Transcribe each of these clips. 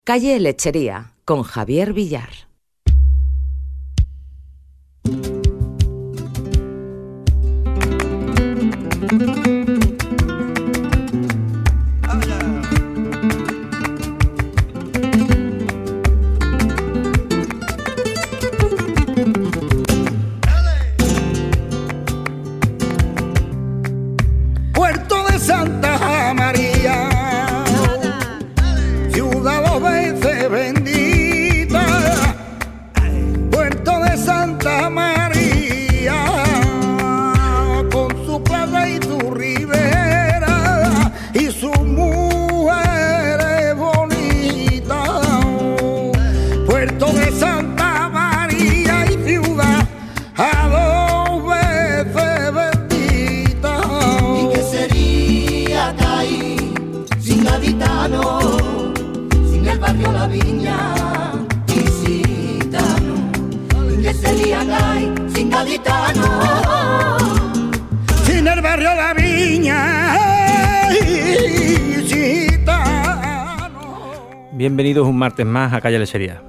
Calle Lechería, con Javier Villar. Puerto de Santa María, ciudad dos veces bendita. Puerto de Santa María, con su playa y su ribera y sus mujeres bonitas. Puerto de Santa María y ciudad a dos veces bendita. ¿Y qué sería Cádiz sin gaditano, sin el barrio La Viña y Gitano? ¿Y qué sería Cádiz sin gaditano, sin el barrio La Viña y Gitano? Bienvenidos un martes más a Calle Lechería.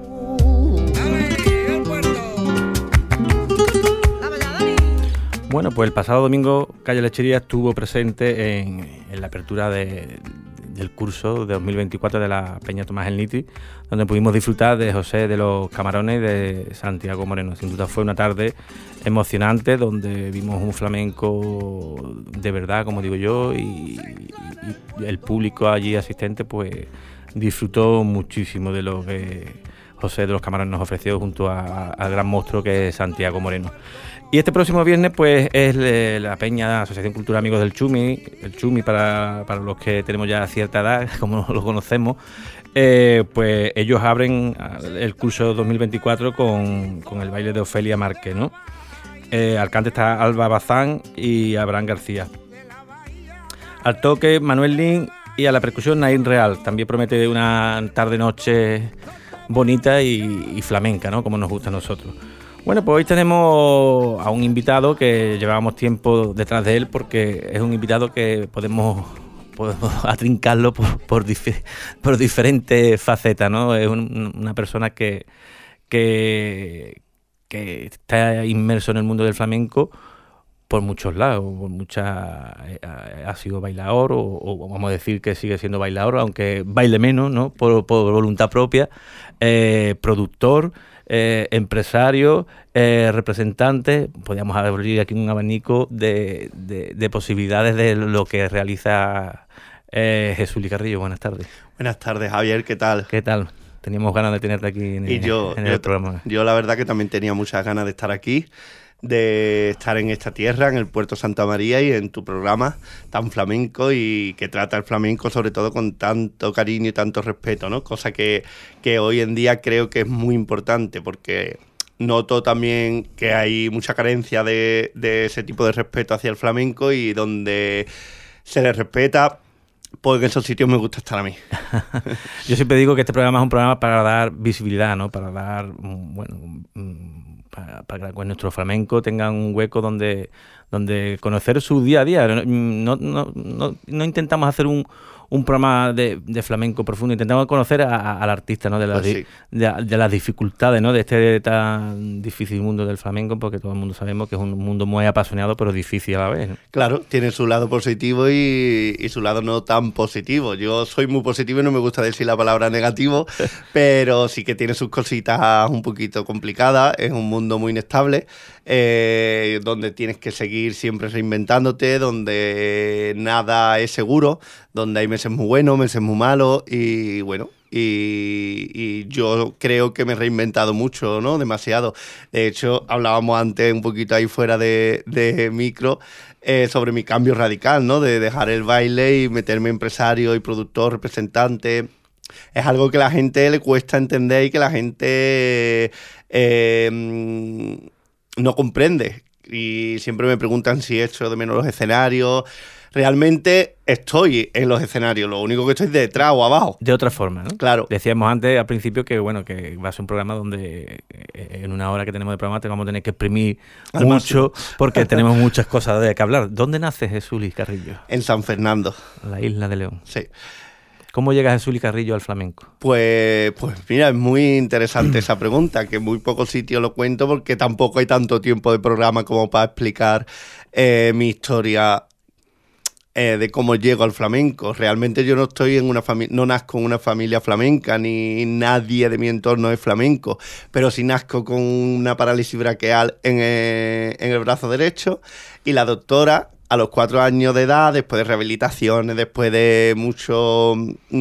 Bueno, pues el pasado domingo Calle Lechería estuvo presente en la apertura del curso de 2024 de la Peña Tomás el Nitri, donde pudimos disfrutar de José de los Camarones y de Santiago Moreno. Sin duda fue una tarde emocionante donde vimos un flamenco de verdad, como digo yo, y el público allí asistente pues disfrutó muchísimo de lo que José de los Camarones nos ofreció junto al gran monstruo que es Santiago Moreno. Y este próximo viernes pues es la Peña Asociación Cultural Amigos del Chumi, el Chumi para los que tenemos ya cierta edad, como lo conocemos, pues ellos abren el curso 2024 con el baile de Ofelia Márquez, ¿no? Al cante está Alba Bazán y Abraham García. Al toque Manuel Lin y a la percusión Naín Real. También promete una tarde-noche bonita y flamenca, ¿no? Como nos gusta a nosotros. Bueno, pues hoy tenemos a un invitado que llevábamos tiempo detrás de él porque es un invitado que podemos atrincarlo por diferentes facetas, ¿no? Es una persona que está inmerso en el mundo del flamenco por muchos lados, ha sido bailador o vamos a decir que sigue siendo bailador, aunque baile menos, ¿no? Por voluntad propia, productor, empresario, representante. Podríamos abrir aquí un abanico de posibilidades de lo que realiza Jesús Carrillo. Buenas tardes. Buenas tardes, Javier, ¿qué tal? ¿Qué tal? Teníamos ganas de tenerte aquí en el programa. Yo la verdad que también tenía muchas ganas de estar aquí, de estar en esta tierra, en el Puerto Santa María y en tu programa tan flamenco y que trata el flamenco sobre todo con tanto cariño y tanto respeto, ¿no? Cosa que hoy en día creo que es muy importante porque noto también que hay mucha carencia de ese tipo de respeto hacia el flamenco y donde se le respeta, pues en esos sitios me gusta estar a mí. Yo siempre digo que este programa es un programa para dar visibilidad, ¿no? Para dar, bueno, para que nuestro flamenco tenga un hueco donde conocer su día a día. No intentamos hacer un programa de flamenco profundo, intentamos conocer al artista, ¿no? De las dificultades, ¿no? De este tan difícil mundo del flamenco, porque todo el mundo sabemos que es un mundo muy apasionado pero difícil a la vez, ¿no? Claro, tiene su lado positivo y su lado no tan positivo. Yo soy muy positivo y no me gusta decir la palabra negativo, pero sí que tiene sus cositas un poquito complicadas. Es un mundo muy inestable, donde tienes que seguir siempre reinventándote, donde nada es seguro, donde hay meses muy buenos, meses muy malos y bueno, y yo creo que me he reinventado mucho, ¿no? Demasiado. De hecho, hablábamos antes un poquito ahí fuera de micro sobre mi cambio radical, ¿no? De dejar el baile y meterme empresario y productor, representante. Es algo que a la gente le cuesta entender y que la gente no comprende. Y siempre me preguntan si echo de menos los escenarios. Realmente estoy en los escenarios, lo único que estoy detrás o abajo. De otra forma, ¿no? Claro. Decíamos antes, al principio, que bueno, que va a ser un programa donde en una hora que tenemos de programa te vamos a tener que exprimir al mucho, porque tenemos muchas cosas de que hablar. ¿Dónde nace Jesús Carrillo? En San Fernando. La isla de León. Sí. ¿Cómo llega Jesús Carrillo al flamenco? Pues mira, es muy interesante esa pregunta, que en muy pocos sitios lo cuento porque tampoco hay tanto tiempo de programa como para explicar mi historia de cómo llego al flamenco. Realmente yo no estoy en una familia, no nazco en una familia flamenca, ni nadie de mi entorno es flamenco, pero sí nazco con una parálisis braquial en el brazo derecho, y la doctora, a los 4 años de edad, después de rehabilitaciones, después de mucho,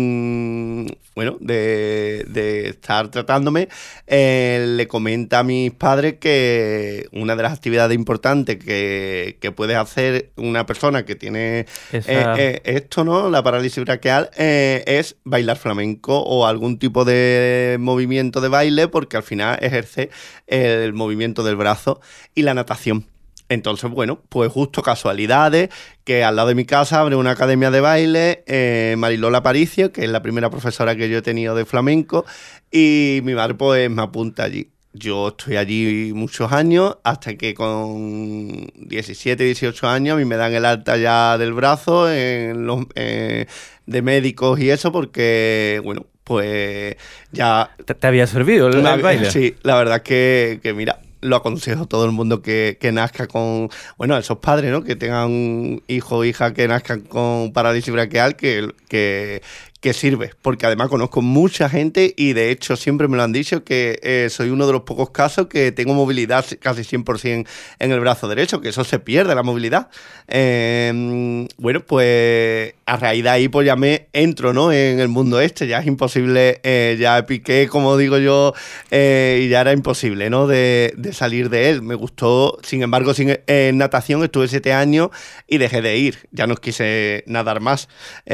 de estar tratándome, le comenta a mis padres que una de las actividades importantes que puede hacer una persona que tiene esto, ¿no? La parálisis braquial, es bailar flamenco o algún tipo de movimiento de baile, porque al final ejerce el movimiento del brazo, y la natación. Entonces, bueno, pues justo casualidades, que al lado de mi casa abre una academia de baile, Marilola Aparicio, que es la primera profesora que yo he tenido de flamenco, y mi madre pues me apunta allí. Yo estoy allí muchos años, hasta que con 17, 18 años a mí me dan el alta ya del brazo de médicos y eso, porque, bueno, pues ya... ¿Te había servido el baile? Sí, la verdad que mira... Lo aconsejo a todo el mundo que nazca con... Bueno, a esos padres, ¿no? Que tengan hijo o hija que nazcan con parálisis braquial, que sirve. Porque además conozco mucha gente, y de hecho siempre me lo han dicho, que soy uno de los pocos casos que tengo movilidad casi 100% en el brazo derecho, que eso se pierde, la movilidad. Bueno, pues a raíz de ahí pues ya me entro, ¿no? En el mundo ya es imposible, ya piqué, como digo yo, y ya era imposible, ¿no? De salir de él. Me gustó, sin embargo, en natación estuve 7 años y dejé de ir, ya no quise nadar más,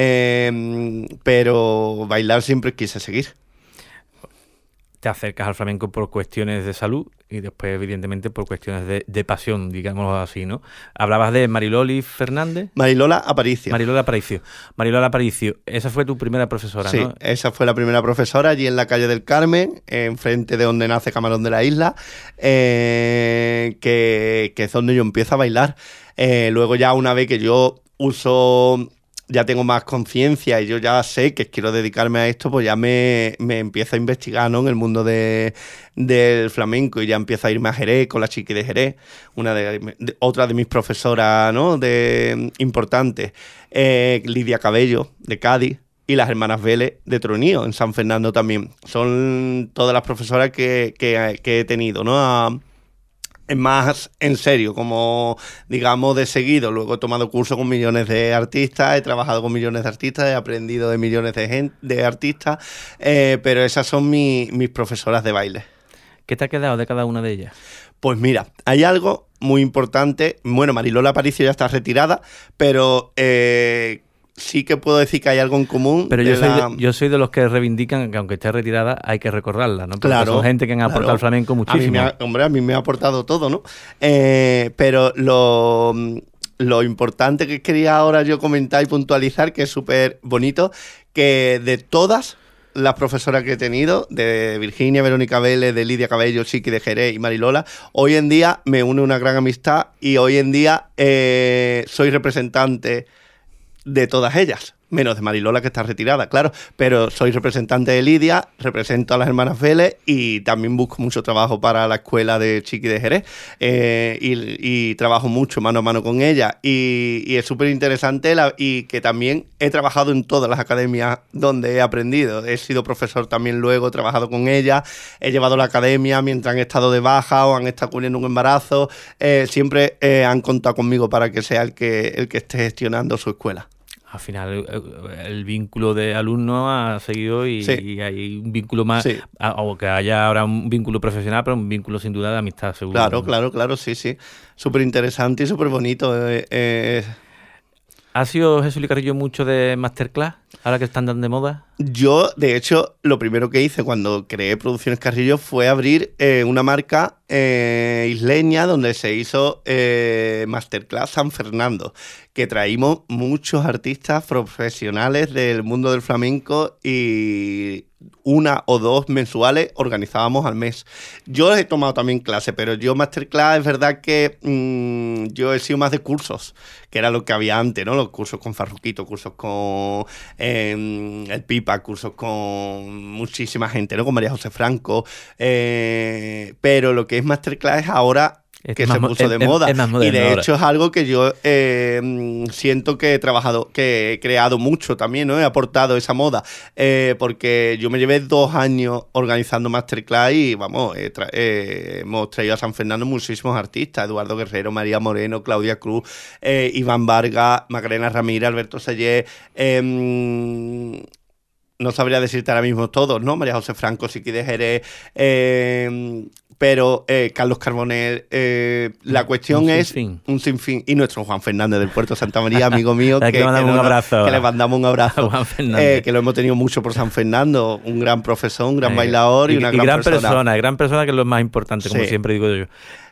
pero bailar siempre quise seguir. Te acercas al flamenco por cuestiones de salud y después, evidentemente, por cuestiones de pasión, digámoslo así, ¿no? Hablabas de Mariloli Fernández. Marilola Aparicio. Marilola Aparicio. Esa fue tu primera profesora, sí, ¿no? Sí, esa fue la primera profesora, allí en la calle del Carmen, enfrente de donde nace Camarón de la Isla, que es donde yo empiezo a bailar. Luego ya una vez que yo ya tengo más conciencia y yo ya sé que quiero dedicarme a esto, pues ya me empiezo a investigar, ¿no? En el mundo del flamenco, y ya empiezo a irme a Jerez con la Chiqui de Jerez, otra de mis profesoras, ¿no? Importantes, Lidia Cabello de Cádiz, y las hermanas Vélez de Tronío, en San Fernando también. Son todas las profesoras que he tenido, ¿no? Más en serio, como digamos de seguido. Luego he tomado cursos con millones de artistas, he trabajado con millones de artistas, he aprendido de millones de artistas, pero esas son mis profesoras de baile. ¿Qué te ha quedado de cada una de ellas? Pues mira, hay algo muy importante. Bueno, Marilola Aparicio ya está retirada, pero sí que puedo decir que hay algo en común. Pero yo soy de los que reivindican que aunque esté retirada hay que recordarla, ¿no? Porque claro, son gente que han aportado al flamenco muchísimo. A mí me ha aportado todo, ¿no? Pero lo importante que quería ahora yo comentar y puntualizar, que es súper bonito, que de todas las profesoras que he tenido, de Virginia, Verónica Vélez, de Lidia Cabello, Chiqui de Jerez y Marilola, hoy en día me une una gran amistad, y hoy en día soy representante de todas ellas, menos de Marilola, que está retirada, claro, pero soy representante de Lidia, represento a las hermanas Vélez, y también busco mucho trabajo para la escuela de Chiqui de Jerez, y trabajo mucho mano a mano con ella, y es súper interesante, y que también he trabajado en todas las academias donde he aprendido. He sido profesor también luego, he trabajado con ella, he llevado la academia mientras han estado de baja o han estado cubriendo un embarazo, siempre han contado conmigo para que sea el que esté gestionando su escuela. Al final el vínculo de alumno ha seguido y, sí. Y hay un vínculo más, sí. O que haya ahora un vínculo profesional, pero un vínculo sin duda de amistad, seguro. Claro, sí. Súper interesante y súper bonito. ¿Ha sido Jesús Carrillo mucho de masterclass, ahora que están tan de moda? Yo, de hecho, lo primero que hice cuando creé Producciones Carrillo fue abrir una marca isleña donde se hizo Masterclass San Fernando, que traímos muchos artistas profesionales del mundo del flamenco y una o dos mensuales organizábamos al mes. Yo he tomado también clase, pero yo Masterclass es verdad que yo he sido más de cursos, que era lo que había antes, ¿no? Los cursos con Farruquito, cursos con el Pipa, cursos con muchísima gente, ¿no? Con María José Franco. Pero lo que es Masterclass es ahora que se puso de moda. Y de hecho es algo que yo siento que he trabajado, que he creado mucho también, ¿no? He aportado esa moda. Porque yo me llevé 2 años organizando Masterclass y, vamos, hemos traído a San Fernando muchísimos artistas. Eduardo Guerrero, María Moreno, Claudia Cruz, Iván Vargas, Macarena Ramírez, Alberto Sellé. No sabría decirte ahora mismo todos, ¿no? María José Franco, Siqui de Jerez, pero Carlos Carbonell, la cuestión es un sinfín. Y nuestro Juan Fernández del Puerto Santa María, amigo mío, que le mandamos un abrazo, que lo hemos tenido mucho por San Fernando, un gran profesor, un gran bailador y una gran persona. Gran persona, que es lo más importante, como siempre digo yo.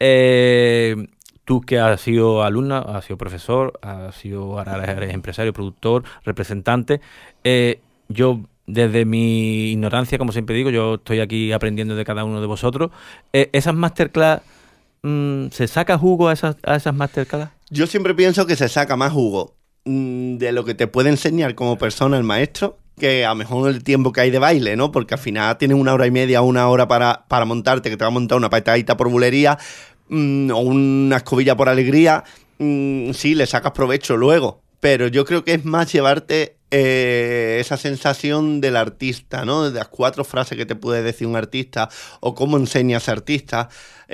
Tú que has sido alumna, has sido profesor, ahora eres empresario, productor, representante, yo... Desde mi ignorancia, como siempre digo, yo estoy aquí aprendiendo de cada uno de vosotros. ¿Esas masterclass, se saca jugo a esas masterclass? Yo siempre pienso que se saca más jugo de lo que te puede enseñar como persona el maestro, que a lo mejor el tiempo que hay de baile, ¿no? Porque al final tienes 1 hora y media, 1 hora para montarte, que te va a montar una patadita por bulería o una escobilla por alegría. Sí, le sacas provecho luego. Pero yo creo que es más llevarte esa sensación del artista, ¿no? De las 4 frases que te puede decir un artista o cómo enseña a ese artista.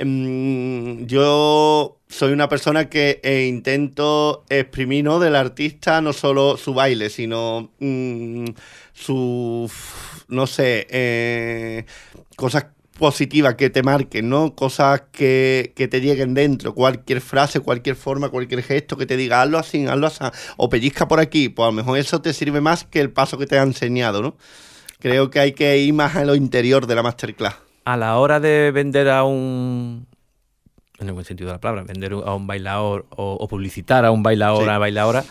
Yo soy una persona que intento exprimir, ¿no? Del artista no solo su baile, sino no sé, cosas positivas que te marquen, ¿no? Cosas que te lleguen dentro, cualquier frase, cualquier forma, cualquier gesto que te diga hazlo así, o pellizca por aquí, pues a lo mejor eso te sirve más que el paso que te ha enseñado, ¿no? Creo que hay que ir más a lo interior de la masterclass. A la hora de vender en el buen sentido de la palabra, vender a un bailador o publicitar a un bailador, a bailadora,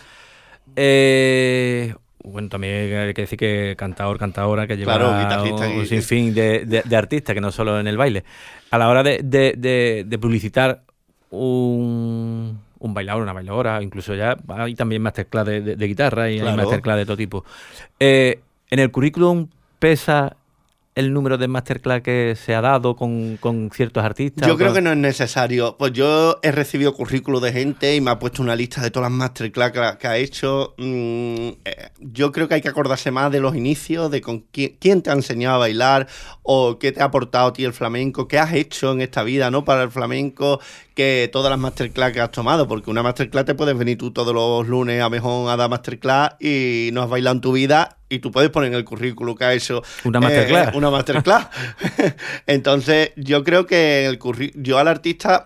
bueno, también hay que decir que cantadora, que lleva un sinfín de artistas, que no solo en el baile. A la hora de publicitar un bailador, una bailadora, incluso ya hay también masterclass de guitarra y hay masterclass de todo tipo. ¿En el currículum pesa el número de masterclass que se ha dado con ciertos artistas? Yo creo que no es necesario. Pues yo he recibido currículos de gente y me ha puesto una lista de todas las masterclass que ha hecho. Yo creo que hay que acordarse más de los inicios, de con quién te ha enseñado a bailar o qué te ha aportado a ti el flamenco, qué has hecho en esta vida, ¿no? Para el flamenco, que todas las masterclass que has tomado, porque una masterclass te puedes venir tú todos los lunes a mejor a dar masterclass y no has bailado en tu vida y tú puedes poner en el currículo que has hecho una masterclass. Una masterclass. Entonces yo creo que yo al artista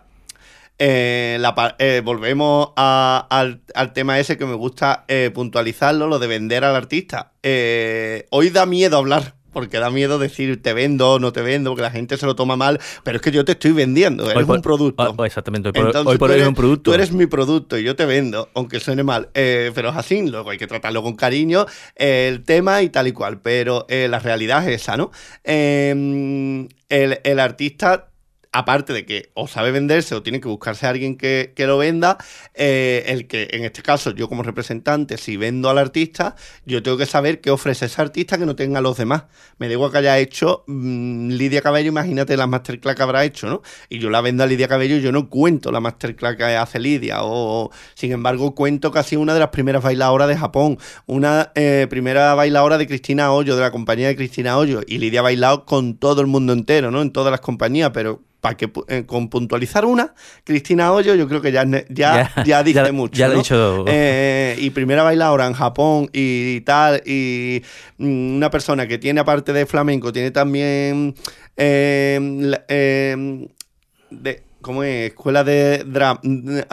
volvemos al tema ese que me gusta puntualizarlo, lo de vender al artista. Hoy da miedo hablar, porque da miedo decir te vendo o no te vendo, porque la gente se lo toma mal, pero es que yo te estoy vendiendo, eres un producto. Exactamente, hoy por hoy es un producto. Tú eres mi producto y yo te vendo, aunque suene mal, pero es así, luego hay que tratarlo con cariño, el tema y tal y cual, pero la realidad es esa, ¿no? El artista, aparte de que o sabe venderse o tiene que buscarse a alguien que lo venda, el que en este caso yo como representante, si vendo al artista, yo tengo que saber qué ofrece ese artista que no tenga los demás. Me da igual que haya hecho Lidia Cabello, imagínate las masterclass que habrá hecho, ¿no? Y yo la vendo a Lidia Cabello y yo no cuento la masterclass que hace Lidia, o sin embargo cuento que ha sido una de las primeras bailadoras de Japón, una primera bailadora de Cristina Hoyo, de la compañía de Cristina Hoyo, y Lidia ha bailado con todo el mundo entero, ¿no? En todas las compañías, pero para que con puntualizar una, Cristina Hoyo, yo creo que ya dice mucho. Ya ¿no? lo he dicho. Y primera bailadora en Japón y tal, y una persona que tiene, aparte de flamenco, tiene también ¿cómo es? Escuela de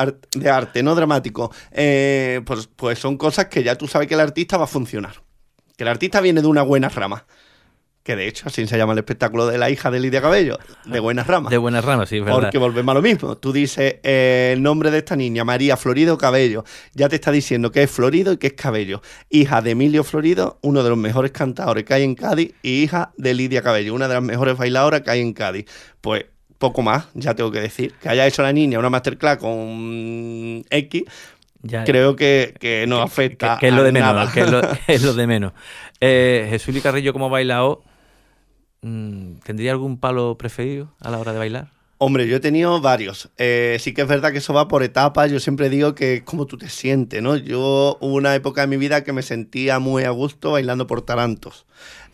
arte, ¿no? Dramático. Pues son cosas que ya tú sabes que el artista va a funcionar. que el artista viene de una buena rama. Que de hecho así se llama el espectáculo de la hija de Lidia Cabello, de Buenas Ramas. De Buenas Ramas, sí, es verdad. Porque volvemos a lo mismo. Tú dices el nombre de esta niña, María Florido Cabello. Ya te está diciendo que es Florido y que es Cabello. Hija de Emilio Florido, uno de los mejores cantadores que hay en Cádiz, y hija de Lidia Cabello, una de las mejores bailadoras que hay en Cádiz. Pues poco más, ya tengo que decir. Que haya hecho la niña una masterclass con X, ya, creo que no afecta que es lo de menos, nada. Que es lo de menos. Jesús Carrillo, como bailaor, ¿tendría algún palo preferido a la hora de bailar? Hombre, yo he tenido varios. Sí que es verdad que eso va por etapas. Yo siempre digo que es como tú te sientes, ¿no? Yo hubo una época de mi vida que me sentía muy a gusto bailando por tarantos.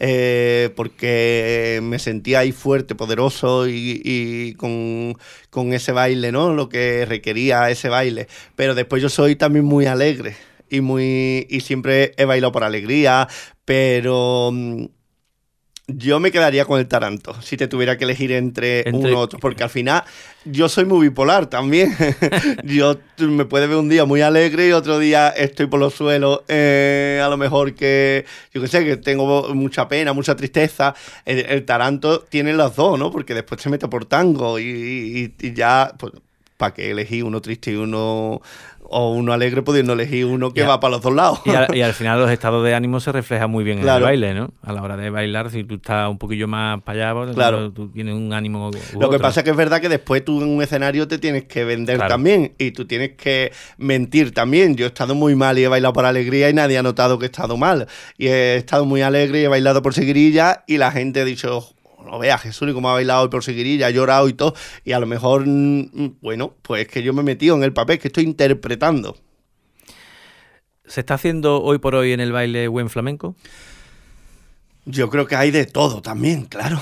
Porque me sentía ahí fuerte, poderoso y con ese baile, ¿no? Lo que requería ese baile. Pero después yo soy también muy alegre y siempre he bailado por alegría, pero yo me quedaría con el taranto si te tuviera que elegir entre uno u otro, porque al final yo soy muy bipolar también. Yo me puede ver un día muy alegre y otro día estoy por los suelos, a lo mejor que yo que sé, que tengo mucha pena, mucha tristeza. El taranto tiene las dos, ¿no? Porque después se mete por tango y ya, pues, ¿para qué elegir uno triste y uno alegre, pudiendo elegir uno que va para los dos lados? Y al final los estados de ánimo se reflejan muy bien en el baile, ¿no? A la hora de bailar, si tú estás un poquillo más para allá, pues, claro, tú tienes un ánimo. Lo que pasa es que es verdad que después tú en un escenario te tienes que vender también, y tú tienes que mentir también. Yo he estado muy mal y he bailado por alegría y nadie ha notado que he estado mal. Y he estado muy alegre y he bailado por seguirilla y la gente ha dicho: no veas, Jesús, cómo ha bailado hoy por seguirilla, ha llorado y todo. Y a lo mejor, bueno, pues es que yo me he metido en el papel, que estoy interpretando. ¿Se está haciendo hoy por hoy en el baile buen flamenco? Yo creo que hay de todo también, claro.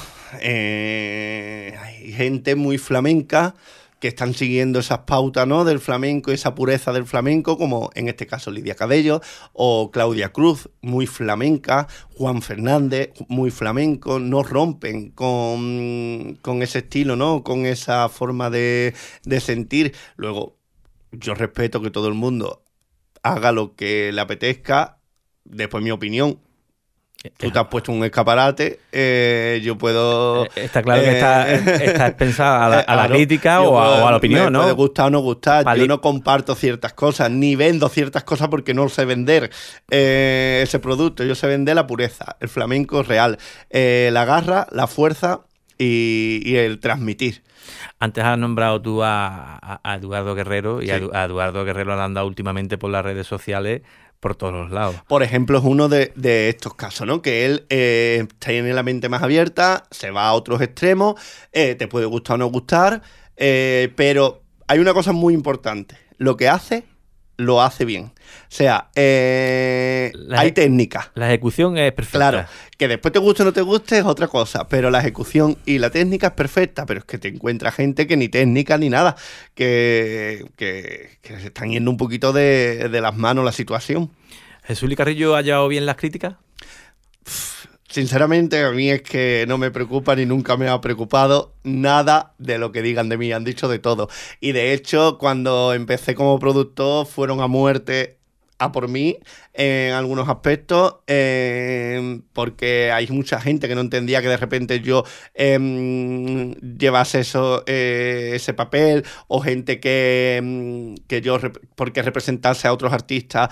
Hay gente muy flamenca que están siguiendo esas pautas, ¿no?, del flamenco, esa pureza del flamenco, como en este caso Lidia Cabello o Claudia Cruz, muy flamenca, Juan Fernández, muy flamenco. No rompen con ese estilo, ¿no?, con esa forma de sentir. Luego, yo respeto que todo el mundo haga lo que le apetezca. Después, mi opinión. Tú te has puesto un escaparate, yo puedo... Está claro que está pensada a la crítica o a la opinión, ¿no? Me puede gustar o no gustar. Yo no comparto ciertas cosas, ni vendo ciertas cosas porque no sé vender ese producto. Yo sé vender la pureza, el flamenco real, la garra, la fuerza y el transmitir. Antes has nombrado tú a Eduardo Guerrero, y sí, a Eduardo Guerrero lo han dado últimamente por las redes sociales por todos los lados. Por ejemplo, es uno de estos casos, ¿no? Que él tiene la mente más abierta, se va a otros extremos, te puede gustar o no gustar, pero hay una cosa muy importante: lo que hace, lo hace bien. O sea, hay técnica. La ejecución es perfecta. Claro, que después te guste o no te guste es otra cosa, pero la ejecución y la técnica es perfecta. Pero es que te encuentras gente que ni técnica ni nada, que se están yendo un poquito de las manos la situación. ¿Jesús Carrillo ha llevado bien las críticas? Sinceramente, a mí es que no me preocupa ni nunca me ha preocupado nada de lo que digan de mí. Han dicho de todo. Y de hecho, cuando empecé como productor, fueron a muerte a por mí en algunos aspectos, porque hay mucha gente que no entendía que de repente yo llevase ese papel, o gente que yo porque representase a otros artistas,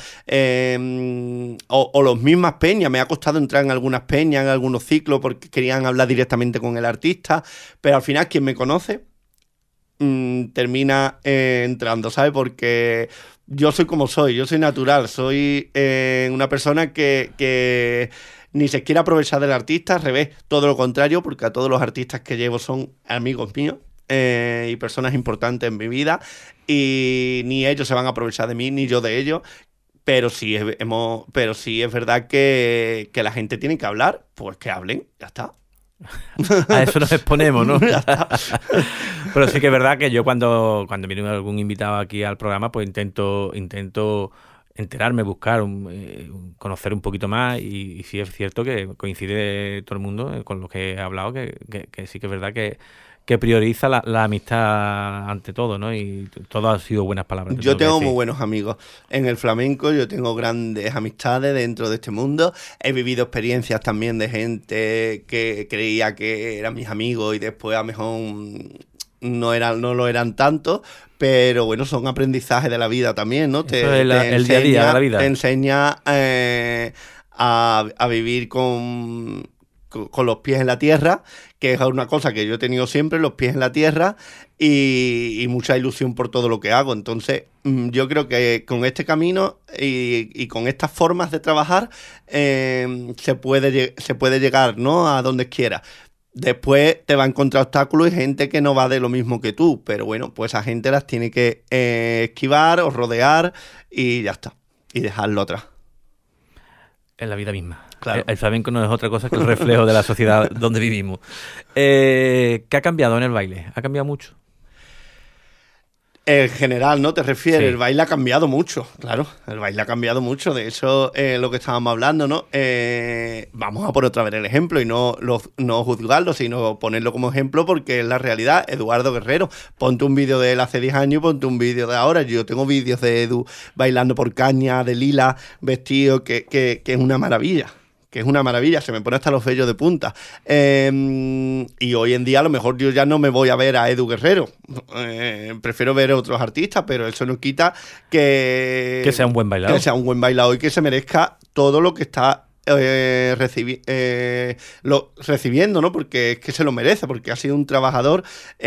o los mismas peñas. Me ha costado entrar en algunas peñas, en algunos ciclos, porque querían hablar directamente con el artista, pero al final quien me conoce termina entrando, ¿sabes? Porque yo soy como soy, yo soy natural, soy una persona que ni se quiere aprovechar del artista, al revés, todo lo contrario, porque a todos los artistas que llevo son amigos míos y personas importantes en mi vida, y ni ellos se van a aprovechar de mí, ni yo de ellos. Pero sí es verdad que la gente tiene que hablar, pues que hablen, ya está. A eso nos exponemos, ¿no? Pero sí que es verdad que yo cuando viene algún invitado aquí al programa, pues intento enterarme, buscar, conocer un poquito más y sí es cierto que coincide todo el mundo con lo que he hablado, que sí que es verdad que prioriza la amistad ante todo, ¿no? Y todo ha sido buenas palabras. Yo tengo muy buenos amigos en el flamenco, yo tengo grandes amistades dentro de este mundo, he vivido experiencias también de gente que creía que eran mis amigos y después a lo mejor no lo eran tanto, pero bueno, son aprendizajes de la vida también, ¿no? Eso es el día a día de la vida. Te enseña a vivir con los pies en la tierra, que es una cosa que yo he tenido siempre, los pies en la tierra y mucha ilusión por todo lo que hago. Entonces, yo creo que con este camino y con estas formas de trabajar se puede llegar, ¿no?, a donde quiera. Después te va a encontrar obstáculos y gente que no va de lo mismo que tú, pero bueno, pues esa gente las tiene que esquivar o rodear y ya está, y dejarlo atrás. En la vida misma. Claro. El flamenco no es otra cosa que el reflejo de la sociedad donde vivimos. ¿Qué ha cambiado en el baile? ¿Ha cambiado mucho? En general, ¿no te refieres? Sí. El baile ha cambiado mucho, claro. El baile ha cambiado mucho. De eso, lo que estábamos hablando, ¿no? Vamos a poner otra vez el ejemplo y no juzgarlo, sino ponerlo como ejemplo porque es la realidad. Eduardo Guerrero, ponte un vídeo de él hace 10 años y ponte un vídeo de ahora. Yo tengo vídeos de Edu bailando por caña, de lila, vestido, que es una maravilla. Que es una maravilla, se me pone hasta los vellos de punta. Y hoy en día a lo mejor yo ya no me voy a ver a Edu Guerrero. Prefiero ver a otros artistas, pero eso no quita que sea un buen bailador. Que sea un buen bailador y que se merezca todo lo que está recibiendo, ¿no? Porque es que se lo merece, porque ha sido un trabajador,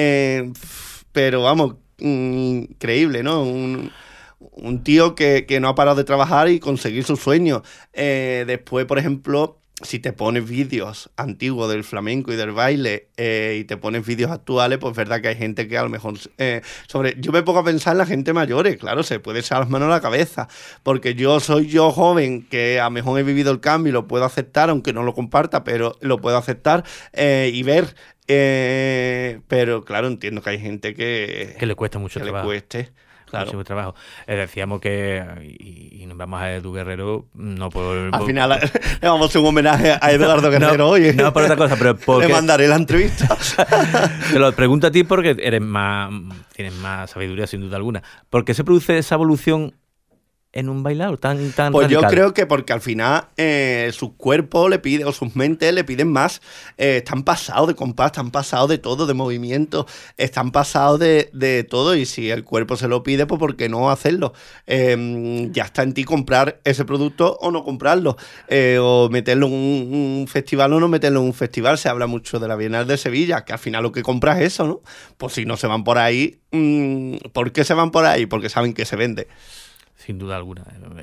pero vamos, increíble, ¿no? Un tío que no ha parado de trabajar y conseguir sus sueños. Después, por ejemplo, si te pones vídeos antiguos del flamenco y del baile y te pones vídeos actuales, pues es verdad que hay gente que a lo mejor... yo me pongo a pensar en la gente mayores, claro, se puede echar las manos a la cabeza, porque yo joven, que a lo mejor he vivido el cambio y lo puedo aceptar, aunque no lo comparta, pero lo puedo aceptar y ver... pero claro, entiendo que hay gente que le cuesta mucho trabajo. Le cueste. Claro. Mucho trabajo. Decíamos que, y nos vamos a Edu Guerrero, no por... Al final le vamos a hacer un homenaje a Eduardo Guerrero hoy. No, por otra cosa, pero porque... Le mandaré la entrevista. Te lo pregunto a ti porque tienes más sabiduría, sin duda alguna. ¿Por qué se produce esa evolución en un bailador tan pues radical? Yo creo que porque al final sus cuerpos le piden, o sus mentes le piden más, están pasados de compás, están pasados de todo, de movimiento, están pasados de todo, y si el cuerpo se lo pide, pues ¿por qué no hacerlo? Ya está en ti comprar ese producto o no comprarlo, o meterlo en un festival o no meterlo en un festival. Se habla mucho de la Bienal de Sevilla, que al final lo que compras es eso, ¿no? Pues si no se van por ahí, ¿por qué se van por ahí? Porque saben que se vende. Sin duda alguna.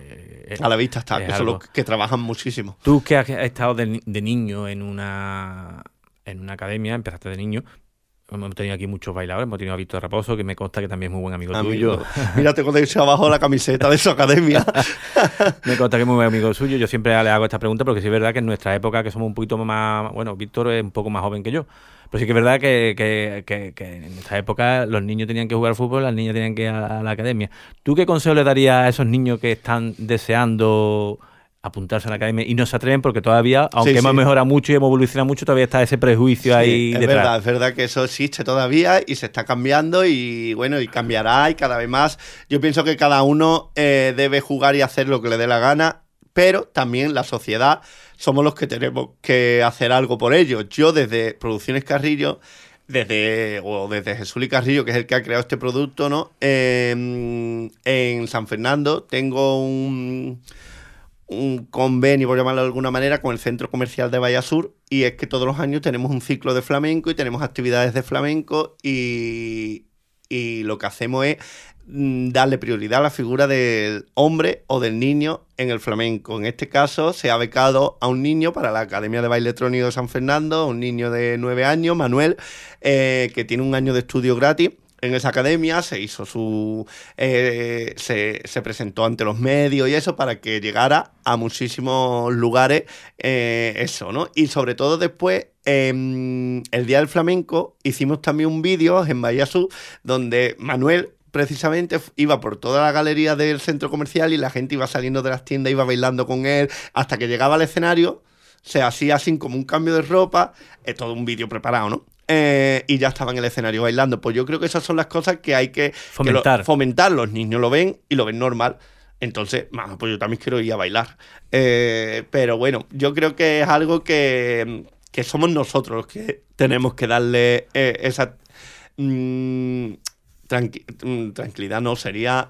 A la vista está, que son algo los que trabajan muchísimo. Tú que has estado de niño en una academia, empezaste de niño, hemos tenido aquí muchos bailadores, hemos tenido a Víctor Raposo, que me consta que también es muy buen amigo tuyo. Mira, tengo de hecho abajo la camiseta de su academia. Me consta que es muy buen amigo suyo. Yo siempre le hago esta pregunta porque sí es verdad que en nuestra época, que somos un poquito más... Bueno, Víctor es un poco más joven que yo, pero sí que es verdad que en nuestra época los niños tenían que jugar al fútbol, las niñas tenían que ir a la academia. ¿Tú qué consejo le darías a esos niños que están deseando apuntarse a la academia y no se atreven porque todavía, aunque hemos mejorado mucho y hemos evolucionado mucho, todavía está ese prejuicio ahí detrás? Es verdad que eso existe todavía y se está cambiando y bueno, y cambiará y cada vez más. Yo pienso que cada uno debe jugar y hacer lo que le dé la gana, pero también la sociedad somos los que tenemos que hacer algo por ello. Yo desde Producciones Carrillo, desde Jesús y Carrillo, que es el que ha creado este producto, ¿no? En San Fernando tengo un convenio, por llamarlo de alguna manera, con el Centro Comercial de Bahía Sur, y es que todos los años tenemos un ciclo de flamenco y tenemos actividades de flamenco y lo que hacemos es darle prioridad a la figura del hombre o del niño en el flamenco. En este caso se ha becado a un niño para la Academia de Baile Electrónico de San Fernando, un niño de 9 años, Manuel, que tiene un año de estudio gratis. En esa academia se hizo se presentó ante los medios y eso para que llegara a muchísimos lugares, eso, ¿no? Y sobre todo después, el Día del Flamenco, hicimos también un vídeo en Bahía Sur donde Manuel precisamente iba por toda la galería del centro comercial y la gente iba saliendo de las tiendas, iba bailando con él, hasta que llegaba al escenario, se hacía así como un cambio de ropa, es todo un vídeo preparado, ¿no? Y ya estaba en el escenario bailando. Pues yo creo que esas son las cosas que hay que fomentar. Los niños lo ven y lo ven normal. Entonces, pues yo también quiero ir a bailar. Pero bueno, yo creo que es algo que somos nosotros los que tenemos que darle esa... tranquilidad no, sería...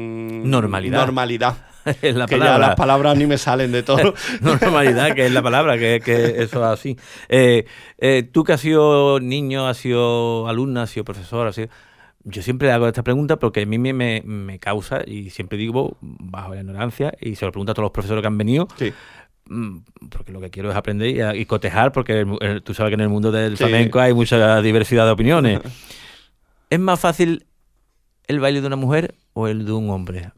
Normalidad. Es la que palabra. Ya las palabras ni me salen de todo. Normalidad, que es la palabra, que eso es así. Tú que has sido niño, has sido alumna, has sido profesor, yo siempre hago esta pregunta porque a mí me causa, y siempre digo, bajo la ignorancia, y se lo pregunto a todos los profesores que han venido, Sí. Porque lo que quiero es aprender y cotejar, porque tú sabes que en el mundo del flamenco hay mucha diversidad de opiniones. ¿Es más fácil el baile de una mujer o el de un hombre?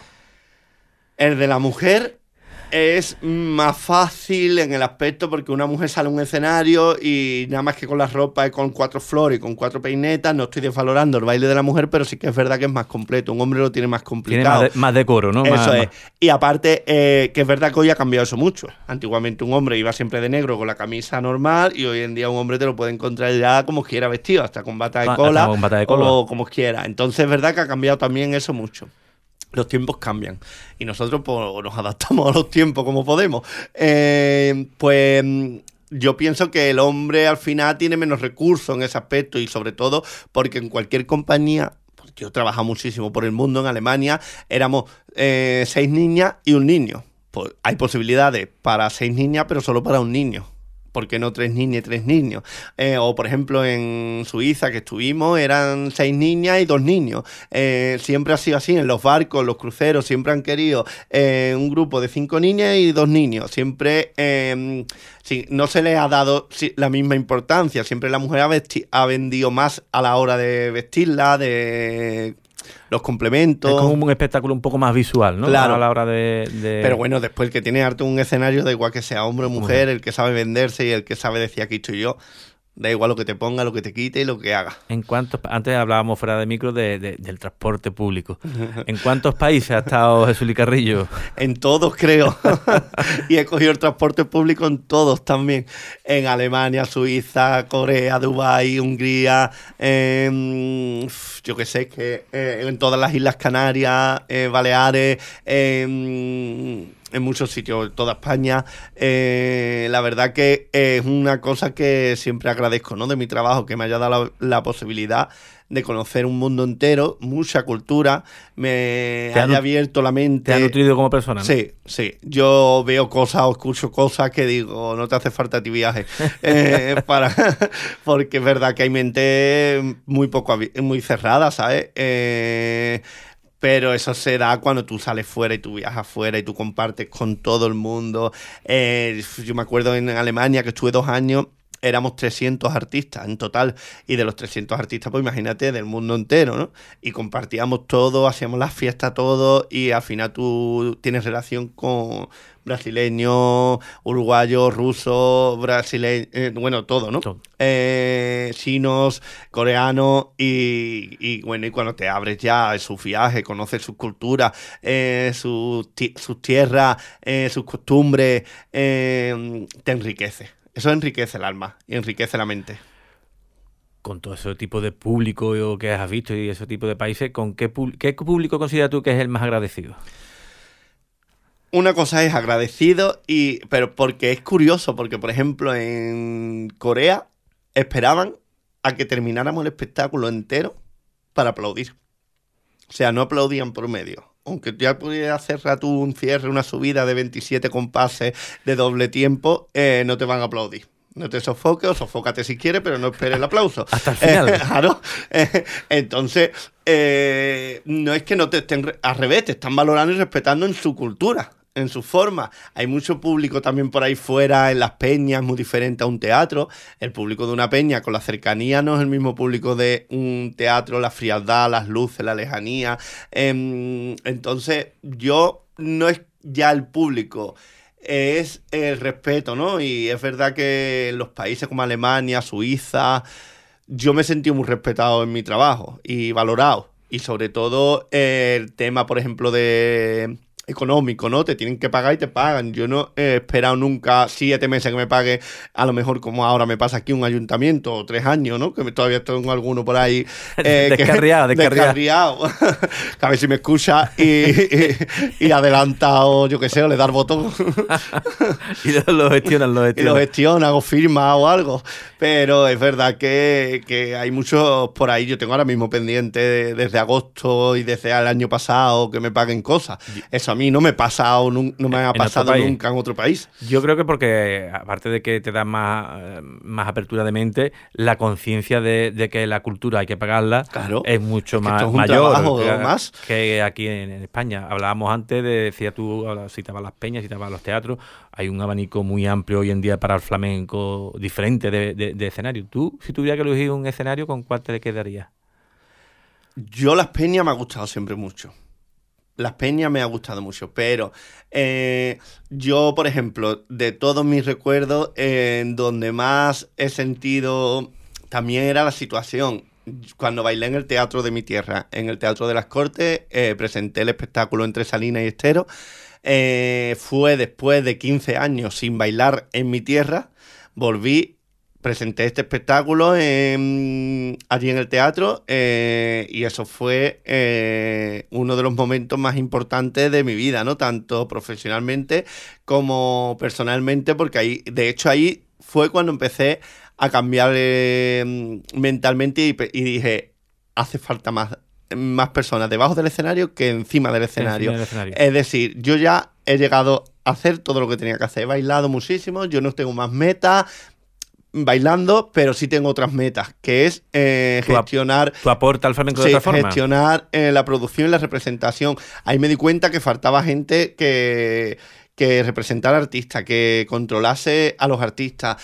El de la mujer es más fácil en el aspecto porque una mujer sale a un escenario y nada más que con la ropa y con 4 flores y con 4 peinetas, no estoy desvalorando el baile de la mujer, pero sí que es verdad que es más completo. Un hombre lo tiene más complicado. Tiene más decoro, ¿no? Eso es. Y aparte, que es verdad que hoy ha cambiado eso mucho. Antiguamente un hombre iba siempre de negro con la camisa normal y hoy en día un hombre te lo puede encontrar ya como quiera vestido, hasta con bata de cola o como quiera. Entonces es verdad que ha cambiado también eso mucho. Los tiempos cambian y nosotros pues, nos adaptamos a los tiempos como podemos. Pues yo pienso que el hombre al final tiene menos recursos en ese aspecto y sobre todo porque en cualquier compañía, pues yo he trabajado muchísimo por el mundo en Alemania, éramos 6 niñas y un niño. Pues hay posibilidades para 6 niñas pero solo para un niño. ¿Por qué no 3 niñas y 3 niños? O, por ejemplo, en Suiza, que estuvimos, eran 6 niñas y 2 niños. Siempre ha sido así, en los barcos, los cruceros, siempre han querido un grupo de 5 niñas y 2 niños. Siempre no se les ha dado la misma importancia. Siempre la mujer ha vendido más a la hora de vestirla, de... los complementos. Es como un espectáculo un poco más visual, ¿no? Claro. A la hora de... Pero bueno, después el que tiene harto un escenario, da igual que sea hombre o mujer, el que sabe venderse y el que sabe decir aquí estoy yo, da igual lo que te ponga, lo que te quite y lo que haga. Antes hablábamos fuera de micro del transporte público. ¿En cuántos países ha estado Jesús Carrillo? En todos, creo. Y he cogido el transporte público en todos también. En Alemania, Suiza, Corea, Dubái, Hungría, yo qué sé, que en todas las Islas Canarias, Baleares, en muchos sitios, toda España. La verdad que es una cosa que siempre agradezco, ¿no? De mi trabajo, que me haya dado la posibilidad de conocer un mundo entero, mucha cultura, me haya abierto la mente. ¿Te ha nutrido como persona, no? Sí, sí. Yo veo cosas o escucho cosas que digo, no te hace falta a ti viaje. Porque es verdad que hay mente muy cerrada, ¿sabes? Pero eso se da cuando tú sales fuera y tú viajas fuera y tú compartes con todo el mundo. Yo me acuerdo en Alemania que estuve 2 años, éramos 300 artistas en total, y de los 300 artistas, pues imagínate, del mundo entero, ¿no? Y compartíamos todo, hacíamos las fiestas todos, y al final tú tienes relación con brasileños, uruguayos, rusos, bueno, todo, ¿no? Todo. Chinos, coreanos, y bueno, y cuando te abres ya a su viaje, conoces sus culturas, sus tierras, sus costumbres, te enriquece. Eso enriquece el alma y enriquece la mente. Con todo ese tipo de público que has visto y ese tipo de países, ¿con qué público consideras tú que es el más agradecido? Una cosa es agradecido, pero porque es curioso, porque por ejemplo en Corea esperaban a que termináramos el espectáculo entero para aplaudir. O sea, no aplaudían por medio. Aunque ya pudieras hacer tú un cierre, una subida de 27 compases de doble tiempo, no te van a aplaudir. No te sofoques, o sofócate si quieres, pero no esperes el aplauso. Hasta el final. Claro. Entonces, no es que no te estén... Al revés, te están valorando y respetando en su cultura, en su forma. Hay mucho público también por ahí fuera, en las peñas, muy diferente a un teatro. El público de una peña con la cercanía no es el mismo público de un teatro, la frialdad, las luces, la lejanía. Entonces, no es ya el público, es el respeto, ¿no? Y es verdad que en los países como Alemania, Suiza, yo me he sentido muy respetado en mi trabajo y valorado. Y sobre todo el tema, por ejemplo, de económico, ¿no? Te tienen que pagar y te pagan. Yo no he esperado nunca 7 meses que me pague, a lo mejor como ahora me pasa aquí un ayuntamiento, o 3 años, ¿no? Que todavía tengo alguno por ahí descarriado. A ver si me escucha y adelantado, yo qué sé, o le da el botón. Y lo gestionan. Y lo gestiona, hago firma o algo. Pero es verdad que hay muchos por ahí. Yo tengo ahora mismo pendiente desde agosto y desde el año pasado que me paguen cosas. Eso a mí no me ha pasado nunca en otro país. Yo creo que porque, aparte de que te da más apertura de mente, la conciencia de que la cultura hay que pagarla, claro, es mucho mayor que aquí en España. Hablábamos antes, decía tú, citabas las peñas, citabas los teatros. Hay un abanico muy amplio hoy en día para el flamenco diferente de escenario. Tú, si tuvieras que elegir un escenario, ¿con cuál te quedarías? Yo las peñas me ha gustado siempre mucho. Las peñas me ha gustado mucho, pero yo, por ejemplo, de todos mis recuerdos, en donde más he sentido también era la situación. Cuando bailé en el teatro de mi tierra, en el Teatro de las Cortes, presenté el espectáculo Entre Salinas y Estero. Fue después de 15 años sin bailar en mi tierra, volví. Presenté este espectáculo allí en el teatro y eso fue uno de los momentos más importantes de mi vida, ¿no? Tanto profesionalmente como personalmente, porque ahí fue cuando empecé a cambiar mentalmente y dije, hace falta más personas debajo del escenario que encima del escenario. Es decir, yo ya he llegado a hacer todo lo que tenía que hacer. He bailado muchísimo, yo no tengo más metas bailando, pero sí tengo otras metas, que es gestionar... ¿Tu aporte al flamenco de otra forma? Gestionar la producción y la representación. Ahí me di cuenta que faltaba gente que representara artistas, que controlase a los artistas.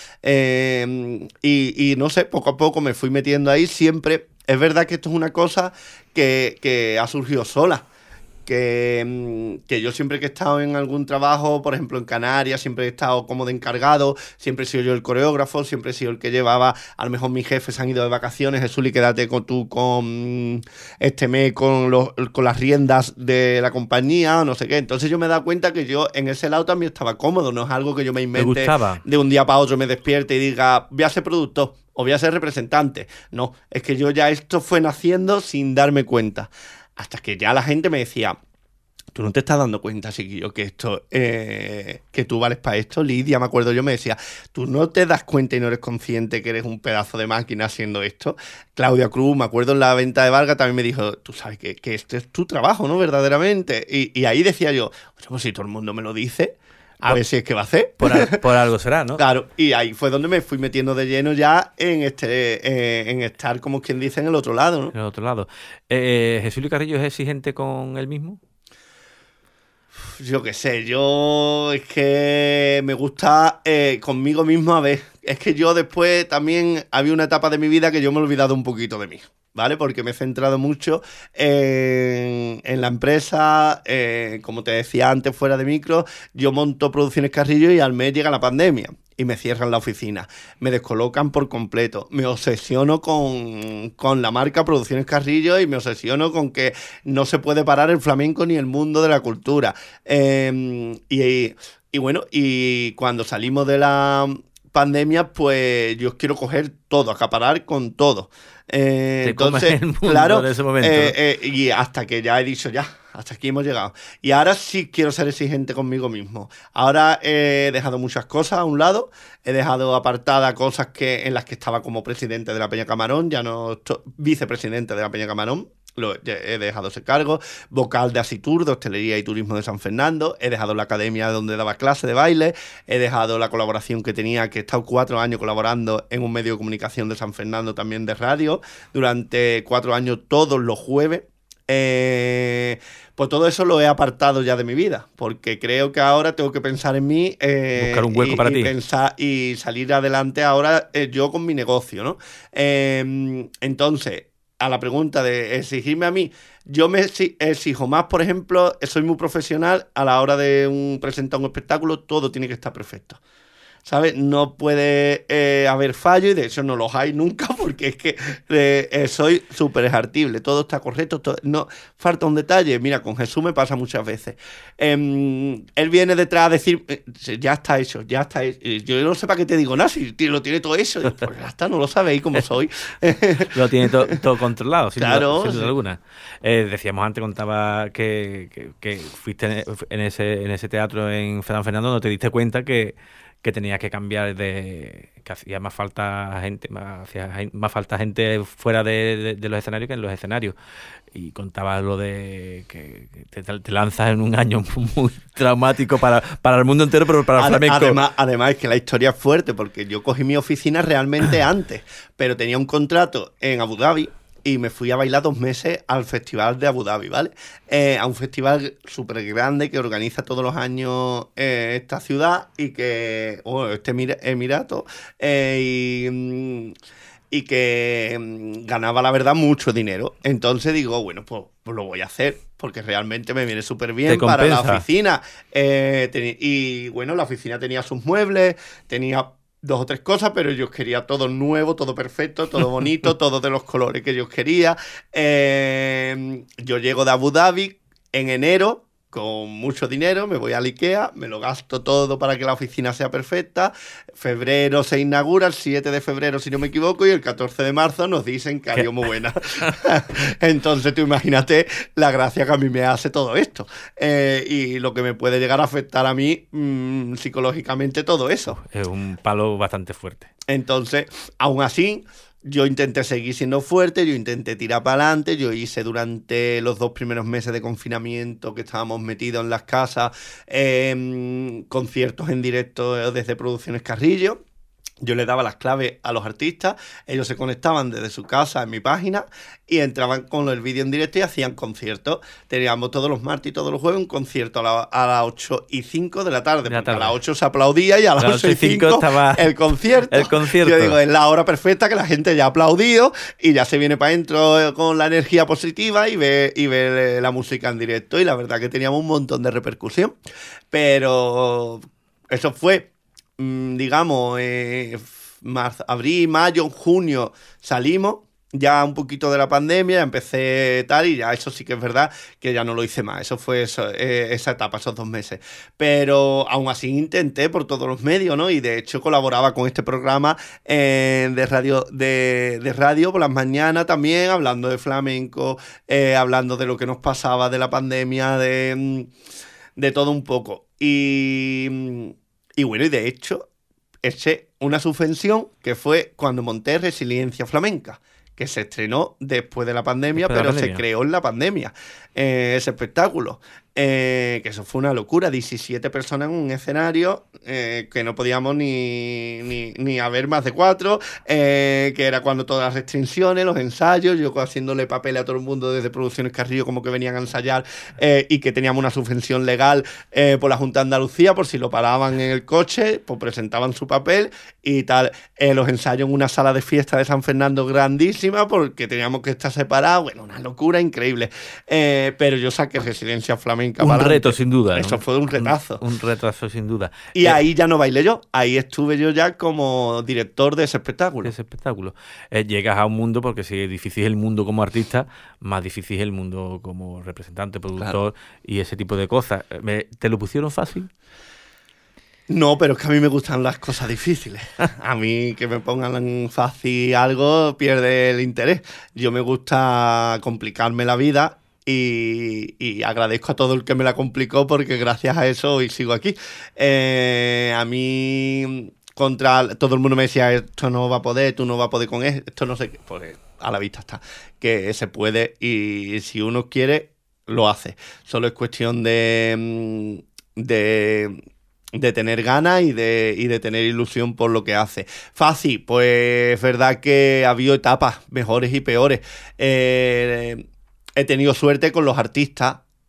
Y no sé, poco a poco me fui metiendo ahí. Siempre, es verdad que esto es una cosa que ha surgido sola. Que yo siempre que he estado en algún trabajo, por ejemplo en Canarias, siempre he estado como de encargado, siempre he sido yo el coreógrafo, siempre he sido el que llevaba, a lo mejor mis jefes han ido de vacaciones, Jesús, y quédate con este mes con las riendas de la compañía o no sé qué. Entonces yo me he dado cuenta que yo en ese lado también estaba cómodo, no es algo que yo me invente de un día para otro, me despierte y diga, voy a ser productor o voy a ser representante. No, es que yo ya esto fue naciendo sin darme cuenta. Hasta que ya la gente me decía, tú no te estás dando cuenta, chiquillo, que esto, que tú vales para esto. Lidia, me acuerdo yo, me decía, tú no te das cuenta y no eres consciente que eres un pedazo de máquina haciendo esto. Claudia Cruz, me acuerdo en la venta de Vargas, también me dijo, tú sabes que este es tu trabajo, ¿no? Verdaderamente. Y ahí decía yo, oye, pues si todo el mundo me lo dice, a ver si es que va a hacer. Por algo será, ¿no? Claro, y ahí fue donde me fui metiendo de lleno ya en estar, como quien dice, en el otro lado, ¿no? En el otro lado. ¿Jesús Carrillo es exigente con él mismo? Yo qué sé, yo es que me gusta conmigo mismo, a ver, es que yo después también había una etapa de mi vida que yo me he olvidado un poquito de mí, ¿vale? Porque me he centrado mucho en la empresa, como te decía antes fuera de micro, yo monto Producciones Carrillo y al mes llega la pandemia. Y me cierran la oficina, me descolocan por completo, me obsesiono con la marca Producciones Carrillo y me obsesiono con que no se puede parar el flamenco ni el mundo de la cultura. Y bueno, y cuando salimos de la pandemia, pues yo quiero coger todo, acaparar con todo. Entonces, el mundo claro, en ese momento, ¿no? Y hasta que ya he dicho ya, hasta aquí hemos llegado. Y ahora sí quiero ser exigente conmigo mismo. Ahora he dejado muchas cosas a un lado, he dejado apartadas cosas en las que estaba como presidente de la Peña Camarón, ya no estoy vicepresidente de la Peña Camarón. He dejado ese cargo, vocal de Asitur, de Hostelería y Turismo de San Fernando, he dejado la academia donde daba clase de baile, he dejado la colaboración que tenía, que he estado 4 años colaborando en un medio de comunicación de San Fernando, también de radio, durante 4 años todos los jueves. Pues todo eso lo he apartado ya de mi vida, porque creo que ahora tengo que pensar en mí, buscar un hueco para ti, pensar y salir adelante ahora yo con mi negocio, ¿no? Entonces, a la pregunta de exigirme a mí, yo me exijo más, por ejemplo, soy muy profesional a la hora de presentar un espectáculo, todo tiene que estar perfecto. ¿sabes? No puede haber fallo y de hecho no los hay nunca porque es que soy súper esartible, todo está correcto, no falta un detalle. Mira, con Jesús me pasa muchas veces. Él viene detrás a decir, ya está hecho, ya está hecho. Yo no sé para qué te digo nada, si lo tiene todo hecho. Pues ya está, no lo sabéis cómo soy. Lo tiene todo controlado, sin Claro, duda alguna. Decíamos antes, contaba que fuiste en ese teatro en San Fernando, no te diste cuenta que tenías que cambiar que hacía más falta gente, hacía más falta gente fuera de los escenarios que en los escenarios. Y contaba lo de que te lanzas en un año muy traumático para el mundo entero, pero para el flamenco. Además es que la historia es fuerte, porque yo cogí mi oficina realmente antes, pero tenía un contrato en Abu Dhabi y me fui a bailar 2 meses al Festival de Abu Dhabi, ¿vale? A un festival súper grande que organiza todos los años esta ciudad y que... este emirato y que ganaba, la verdad, mucho dinero. Entonces digo, bueno, pues lo voy a hacer, porque realmente me viene súper bien para la oficina. Y bueno, la oficina tenía sus muebles, tenía 2 o 3 cosas, pero yo quería todo nuevo, todo perfecto, todo bonito, todo de los colores que yo quería. Yo llego de Abu Dhabi en enero con mucho dinero, me voy al IKEA, me lo gasto todo para que la oficina sea perfecta. Febrero se inaugura, el 7 de febrero si no me equivoco, y el 14 de marzo nos dicen que adiós muy buena. Entonces tú imagínate la gracia que a mí me hace todo esto, y lo que me puede llegar a afectar a mí psicológicamente todo eso. Es un palo bastante fuerte. Entonces, aún así, yo intenté seguir siendo fuerte, yo intenté tirar para adelante, yo hice durante los 2 primeros meses de confinamiento que estábamos metidos en las casas, conciertos en directo desde Producciones Carrillo. Yo les daba las claves a los artistas, ellos se conectaban desde su casa en mi página y entraban con el vídeo en directo y hacían conciertos. Teníamos todos los martes y todos los jueves un concierto a las 8:05 de la tarde, porque a las 8 se aplaudía y a las 8:05 estaba el concierto. Yo digo, es la hora perfecta que la gente ya ha aplaudido y ya se viene para adentro con la energía positiva y ve la música en directo. Y la verdad que teníamos un montón de repercusión. Pero eso fue... digamos, marzo, abril, mayo, junio salimos ya un poquito de la pandemia, empecé tal y ya eso sí que es verdad que ya no lo hice más. Eso fue esa etapa, esos 2 meses. Pero aún así intenté por todos los medios, ¿no? Y de hecho colaboraba con este programa de radio por las mañanas también, hablando de flamenco, hablando de lo que nos pasaba de la pandemia, de todo un poco. Y bueno, y de hecho, eché una subvención que fue cuando monté Resiliencia Flamenca, que se estrenó después de la pandemia, se creó en la pandemia, ese espectáculo. Que eso fue una locura, 17 personas en un escenario, que no podíamos ni haber más de 4, que era cuando todas las restricciones, los ensayos, yo haciéndole papel a todo el mundo desde Producciones Carrillo como que venían a ensayar, y que teníamos una subvención legal por la Junta de Andalucía, por si lo paraban en el coche, pues presentaban su papel y tal. Los ensayos en una sala de fiesta de San Fernando grandísima, porque teníamos que estar separados, bueno, una locura increíble. Pero yo saqué Residencia Flamenca. Un reto, sin duda. Eso fue un retazo. Un retazo, sin duda. Y ahí ya no bailé yo. Ahí estuve yo ya como director de ese espectáculo. Llegas a un mundo, porque si difícil es el mundo como artista, más difícil es el mundo como representante, productor, claro, y ese tipo de cosas. ¿Te lo pusieron fácil? No, pero es que a mí me gustan las cosas difíciles. A mí que me pongan fácil algo pierde el interés. Yo me gusta complicarme la vida. Y agradezco a todo el que me la complicó, porque gracias a eso hoy sigo aquí. A mí, todo el mundo me decía, esto no va a poder, tú no vas a poder con esto, no sé qué. Pues a la vista está, que se puede, y si uno quiere, lo hace. Solo es cuestión de tener ganas y de tener ilusión por lo que hace. Fácil, pues es verdad que ha habido etapas mejores y peores. He tenido suerte con los artistas,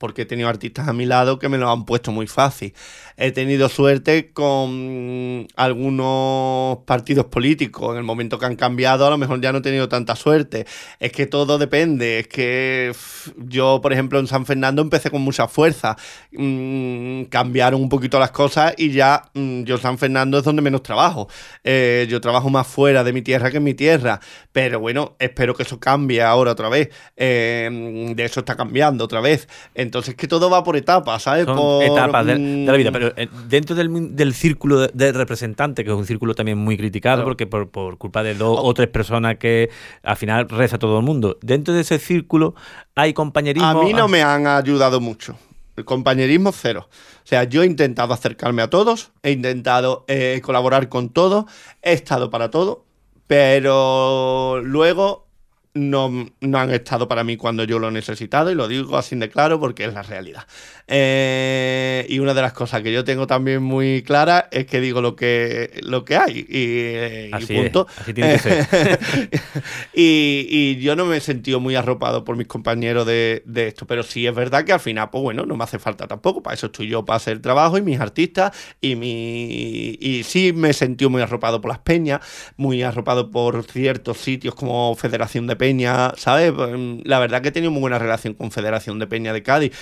porque he tenido artistas a mi lado que me lo han puesto muy fácil. He tenido suerte con algunos partidos políticos. En el momento que han cambiado, a lo mejor ya no he tenido tanta suerte. Es que todo depende. Es que yo, por ejemplo, en San Fernando empecé con mucha fuerza. Cambiaron un poquito las cosas y ya yo en San Fernando es donde menos trabajo. Yo trabajo más fuera de mi tierra que en mi tierra. Pero bueno, espero que eso cambie ahora otra vez. De eso está cambiando otra vez. Entonces, que todo va por etapas, ¿sabes? Son etapas de la vida, pero dentro del círculo de representantes, que es un círculo también muy criticado, claro, porque por culpa de dos o tres personas que al final reza todo el mundo, dentro de ese círculo hay compañerismo. A mí no me han ayudado mucho. El compañerismo, cero. O sea, yo he intentado acercarme a todos, he intentado colaborar con todos, he estado para todo, pero luego no han estado para mí cuando yo lo he necesitado, y lo digo así de claro porque es la realidad. Y una de las cosas que yo tengo también muy clara es que digo lo que hay y punto. Así tiene que ser. y yo no me he sentido muy arropado por mis compañeros de esto, pero sí es verdad que al final, pues bueno, no me hace falta tampoco, para eso estoy yo, para hacer el trabajo y mis artistas, y sí me he sentido muy arropado por las peñas, muy arropado por ciertos sitios como Federación de Peña, ¿sabes? La verdad que he tenido muy buena relación con Federación de Peña de Cádiz.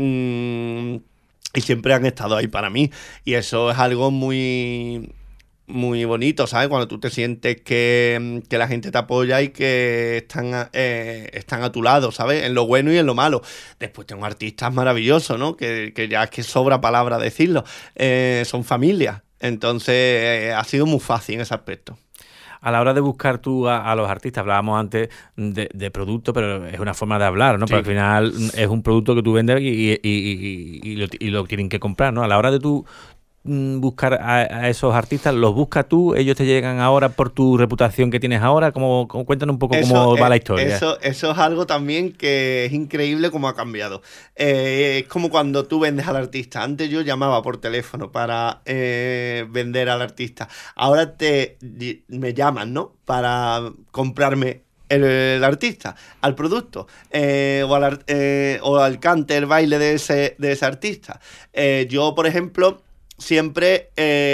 Y siempre han estado ahí para mí. Y eso es algo muy, muy bonito, ¿sabes? Cuando tú te sientes que la gente te apoya y que están a tu lado, ¿sabes? En lo bueno y en lo malo. Después tengo artistas maravillosos, ¿no? Que ya es que sobra palabra decirlo. Son familias. Entonces ha sido muy fácil en ese aspecto. A la hora de buscar tú a los artistas, hablábamos antes de producto, pero es una forma de hablar, ¿no? Sí. Pero al final es un producto que tú vendes y lo tienen que comprar, ¿no? A la hora de tú buscar a esos artistas, ¿los buscas tú? ¿Ellos te llegan ahora por tu reputación que tienes ahora? Cuéntanos un poco cómo va la historia. Eso es algo también que es increíble cómo ha cambiado. Es como cuando tú vendes al artista. Antes yo llamaba por teléfono para vender al artista. Ahora me llaman, ¿no? Para comprarme el artista, al producto, o al cante, el baile de ese artista. Yo, por ejemplo, siempre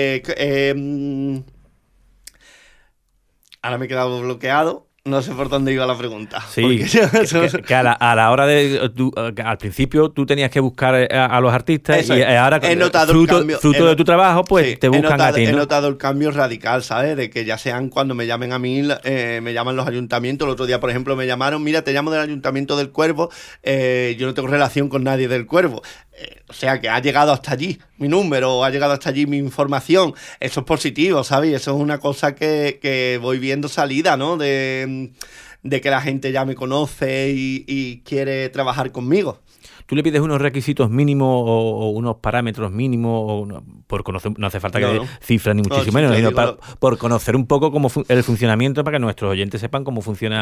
ahora me he quedado bloqueado. No sé por dónde iba la pregunta. Sí, que a la hora de... al principio tú tenías que buscar a los artistas. Eso y ahora, fruto de tu trabajo, pues sí, te buscan a ti, ¿no? He notado el cambio radical, ¿sabes? De que ya sean cuando me llamen a mí, me llaman los ayuntamientos. El otro día, por ejemplo, me llamaron, mira, te llamo del Ayuntamiento del Cuervo, yo no tengo relación con nadie del Cuervo. O sea, que ha llegado hasta allí mi número, ha llegado hasta allí mi información. Eso es positivo, ¿sabes? Eso es una cosa que voy viendo salida, ¿no? De que la gente ya me conoce y quiere trabajar conmigo. ¿Tú le pides unos requisitos mínimos o unos parámetros mínimos? Por conocer, no hace falta que cifras ni muchísimo menos, sino por conocer un poco cómo el funcionamiento, para que nuestros oyentes sepan cómo funciona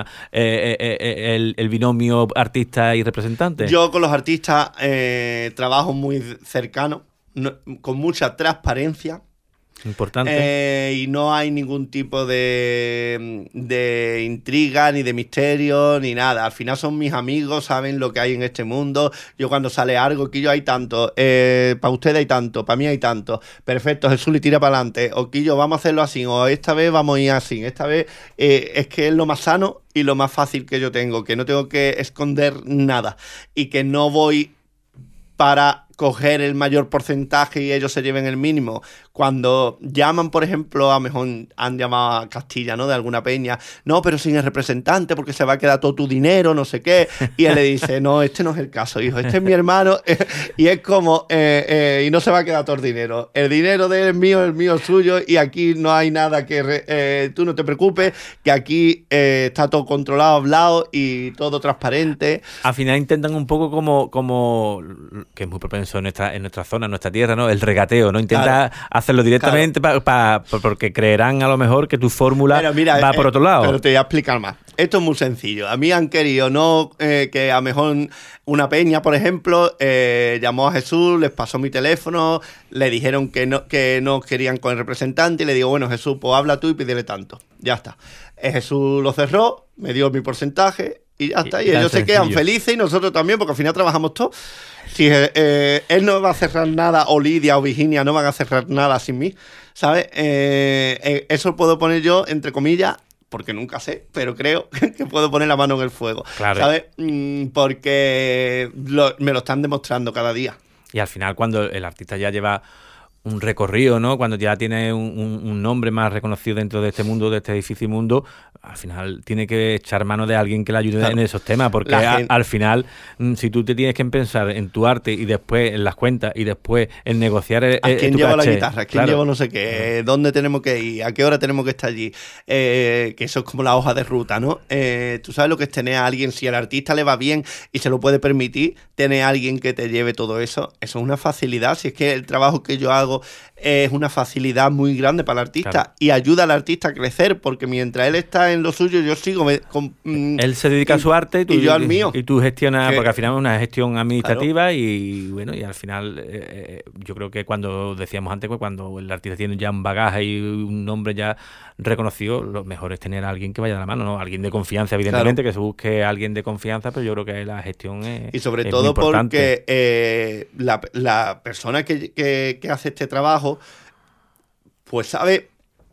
el binomio artista y representante. Yo con los artistas trabajo muy cercano, con mucha transparencia. Importante. Y no hay ningún tipo de intriga, ni de misterio, ni nada. Al final son mis amigos, saben lo que hay en este mundo. Yo cuando sale algo, Quillo, hay tanto, para usted hay tanto, para mí hay tanto. Perfecto, Jesús, le tira para adelante. O Quillo, vamos a hacerlo así, o esta vez vamos a ir así. Esta vez es que es lo más sano y lo más fácil que yo tengo, que no tengo que esconder nada y que no voy para coger el mayor porcentaje y ellos se lleven el mínimo. Cuando llaman, por ejemplo, a lo mejor han llamado a Castilla, ¿no? De alguna peña, no, pero sin el representante porque se va a quedar todo tu dinero, no sé qué. Y él le dice, no, este no es el caso, hijo, este es mi hermano. Y es como, y no se va a quedar todo el dinero. El dinero de él es mío, el mío es suyo, y aquí no hay nada que... tú no te preocupes, que aquí está todo controlado, hablado y todo transparente. Al final intentan un poco como que es muy propenso en nuestra zona, en nuestra tierra, ¿no? El regateo, ¿no? Intenta hacerlo directamente, claro, porque creerán a lo mejor que tu fórmula va por otro lado. Pero te voy a explicar más. Esto es muy sencillo. A mí han querido, ¿no? Que a lo mejor una peña, por ejemplo, llamó a Jesús, les pasó mi teléfono, le dijeron que no querían con el representante, y le digo, bueno, Jesús, pues habla tú y pídele tanto. Ya está. Jesús lo cerró, me dio mi porcentaje, Y ya está, y tan ellos se quedan sencillo. felices y nosotros también, porque al final trabajamos todos. Si él no va a cerrar nada, o Lidia o Virginia no van a cerrar nada sin mí, ¿sabes? Eso puedo poner yo, entre comillas, porque nunca sé, pero creo que puedo poner la mano en el fuego, Claro. ¿sabes? Porque me lo están demostrando cada día. Y al final, cuando el artista ya lleva un recorrido, ¿no? Cuando ya tiene un nombre más reconocido dentro de este mundo, de este difícil mundo, al final tiene que echar mano de alguien que le ayude Claro. en esos temas, porque al final, si tú te tienes que pensar en tu arte y después en las cuentas y después en negociar ¿A quién tu lleva la caché, guitarra? ¿A quién claro. lleva no sé qué? ¿Dónde tenemos que ir? ¿A qué hora tenemos que estar allí? Que eso es como la hoja de ruta, ¿no? Tú sabes lo que es tener a alguien, si al artista le va bien y se lo puede permitir, tener a alguien que te lleve todo eso, eso es una facilidad. Si es que el trabajo que yo hago es una facilidad muy grande para el artista, Claro. y ayuda al artista a crecer, porque mientras él está en lo suyo, yo sigo Él se dedica a su arte y yo al mío. y tú gestionas, Que- porque al final es una gestión administrativa y bueno, y al final yo creo que cuando decíamos antes, pues cuando el artista tiene ya un bagaje y un nombre ya reconocido, lo mejor es tener a alguien que vaya de la mano, ¿no? Alguien de confianza, evidentemente, que se busque a alguien de confianza, pero yo creo que la gestión es Y sobre es todo muy importante. porque la persona que hace este trabajo, pues sabe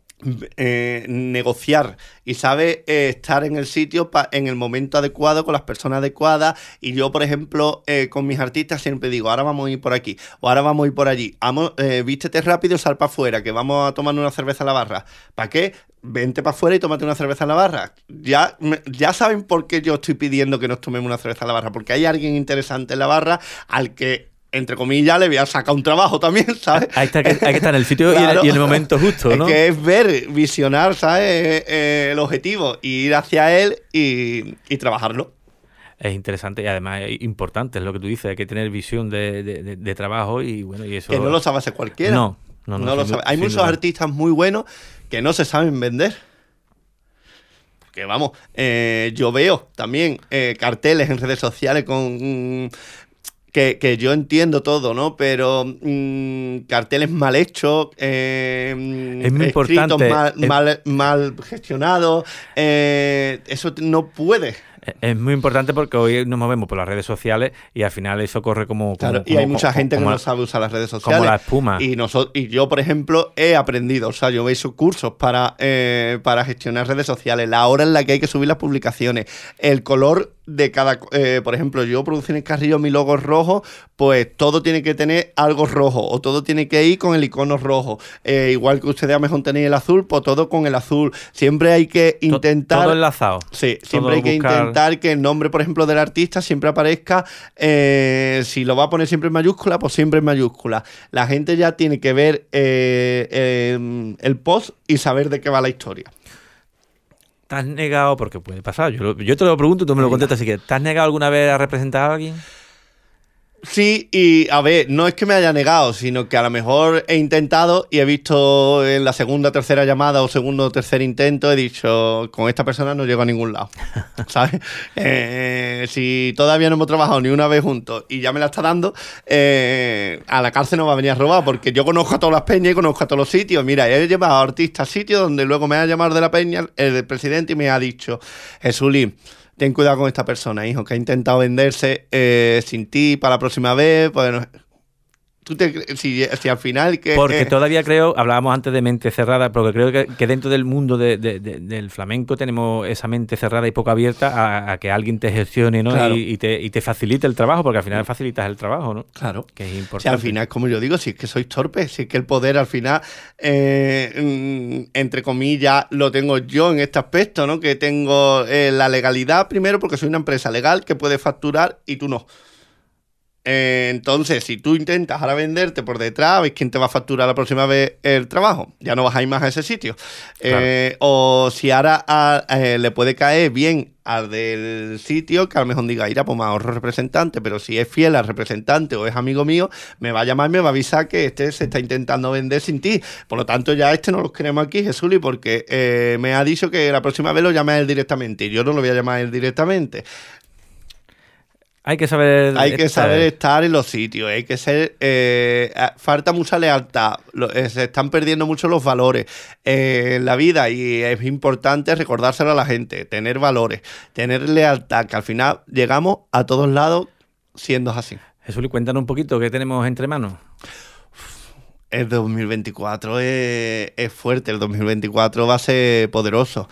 negociar y sabe estar en el sitio en el momento adecuado, con las personas adecuadas. Y yo, por ejemplo, con mis artistas siempre digo, ahora vamos a ir por aquí o ahora vamos a ir por allí. Vístete rápido, sal para afuera, que vamos a tomar una cerveza a la barra. ¿Para qué? Vente para afuera y tómate una cerveza en la barra. Ya saben por qué yo estoy pidiendo que nos tomemos una cerveza en la barra, porque hay alguien interesante en la barra al que, entre comillas, le voy a sacar un trabajo también, ¿sabes? Hay que estar en el sitio Claro. y en el momento justo, ¿no? Es que es ver, visionar, ¿sabes? El objetivo, y ir hacia él y trabajarlo. Es interesante y además es importante, es lo que tú dices, hay que tener visión de trabajo y bueno, y eso... Que no lo sabe hacer cualquiera. No lo sin sabe. du- Hay sin muchos duda. artistas muy buenos que no se saben vender. Porque vamos, yo veo también carteles en redes sociales con... Que yo entiendo todo, ¿no? Pero carteles mal hechos, Es muy escritos importante. mal gestionados, eso no puede. Es muy importante porque hoy nos movemos por las redes sociales y al final eso corre como... Claro, como- y hay como- mucha gente que como- no sabe usar las redes sociales. como la espuma. Y yo, por ejemplo, he aprendido, o sea, yo he hecho cursos para gestionar redes sociales, la hora en la que hay que subir las publicaciones, el color de cada... por ejemplo, yo, Producciones Carrillo, mi logo es rojo, pues todo tiene que tener algo rojo, o todo tiene que ir con el icono rojo. Igual que ustedes a mejor tenéis el azul, pues todo con el azul. Siempre hay que intentar... Todo enlazado. Sí, Todo siempre hay que buscar- intentar que el nombre, por ejemplo, del artista siempre aparezca, si lo va a poner siempre en mayúscula, pues siempre en mayúscula. La gente ya tiene que ver el post y saber de qué va la historia. ¿Te has negado? Porque puede pasar. Yo te lo pregunto y tú me lo contestas. Así que, ¿te has negado alguna vez a representar a alguien? Sí, y a ver, no es que me haya negado, sino que a lo mejor he intentado y he visto en la segunda, tercera llamada o segundo o tercer intento, he dicho, con esta persona no llego a ningún lado, ¿sabes? Si todavía no hemos trabajado ni una vez juntos y ya me la está dando, a la cárcel no va a venir a robar, porque yo conozco a todas las peñas y conozco a todos los sitios. Mira, he llevado a artistas a sitios donde luego me ha llamado de la peña el presidente y me ha dicho, Jesuli, ten cuidado con esta persona, hijo, que ha intentado venderse sin ti para la próxima vez. Bueno, si al final... Porque todavía creo, hablábamos antes de mente cerrada, porque creo que dentro del mundo del flamenco tenemos esa mente cerrada y poco abierta a que alguien te gestione, ¿no? Claro. Y te facilite el trabajo, porque al final facilitas el trabajo, ¿no? Claro. Que es importante. Si al final, como yo digo, si es que sois torpes, si es que el poder al final, entre comillas, lo tengo yo en este aspecto, ¿no? Que tengo la legalidad primero porque soy una empresa legal que puede facturar y tú no. Entonces, si tú intentas ahora venderte por detrás, ¿ves quién te va a facturar la próxima vez el trabajo? Ya no vas a ir más a ese sitio. Claro. O si ahora le puede caer bien al del sitio, que a lo mejor diga, irá, pues me ahorro representante, pero si es fiel al representante o es amigo mío, me va a llamar y me va a avisar que este se está intentando vender sin ti. Por lo tanto, ya no los queremos aquí, Jesuli, porque me ha dicho que la próxima vez lo llame a él directamente y yo no lo voy a llamar a él directamente. Hay que saber estar en los sitios, hay que ser... falta mucha lealtad, se están perdiendo mucho los valores en la vida y es importante recordárselo a la gente, tener valores, tener lealtad, que al final llegamos a todos lados siendo así. Jesús, cuéntanos un poquito, ¿qué tenemos entre manos? El 2024 es fuerte, el 2024 va a ser poderoso.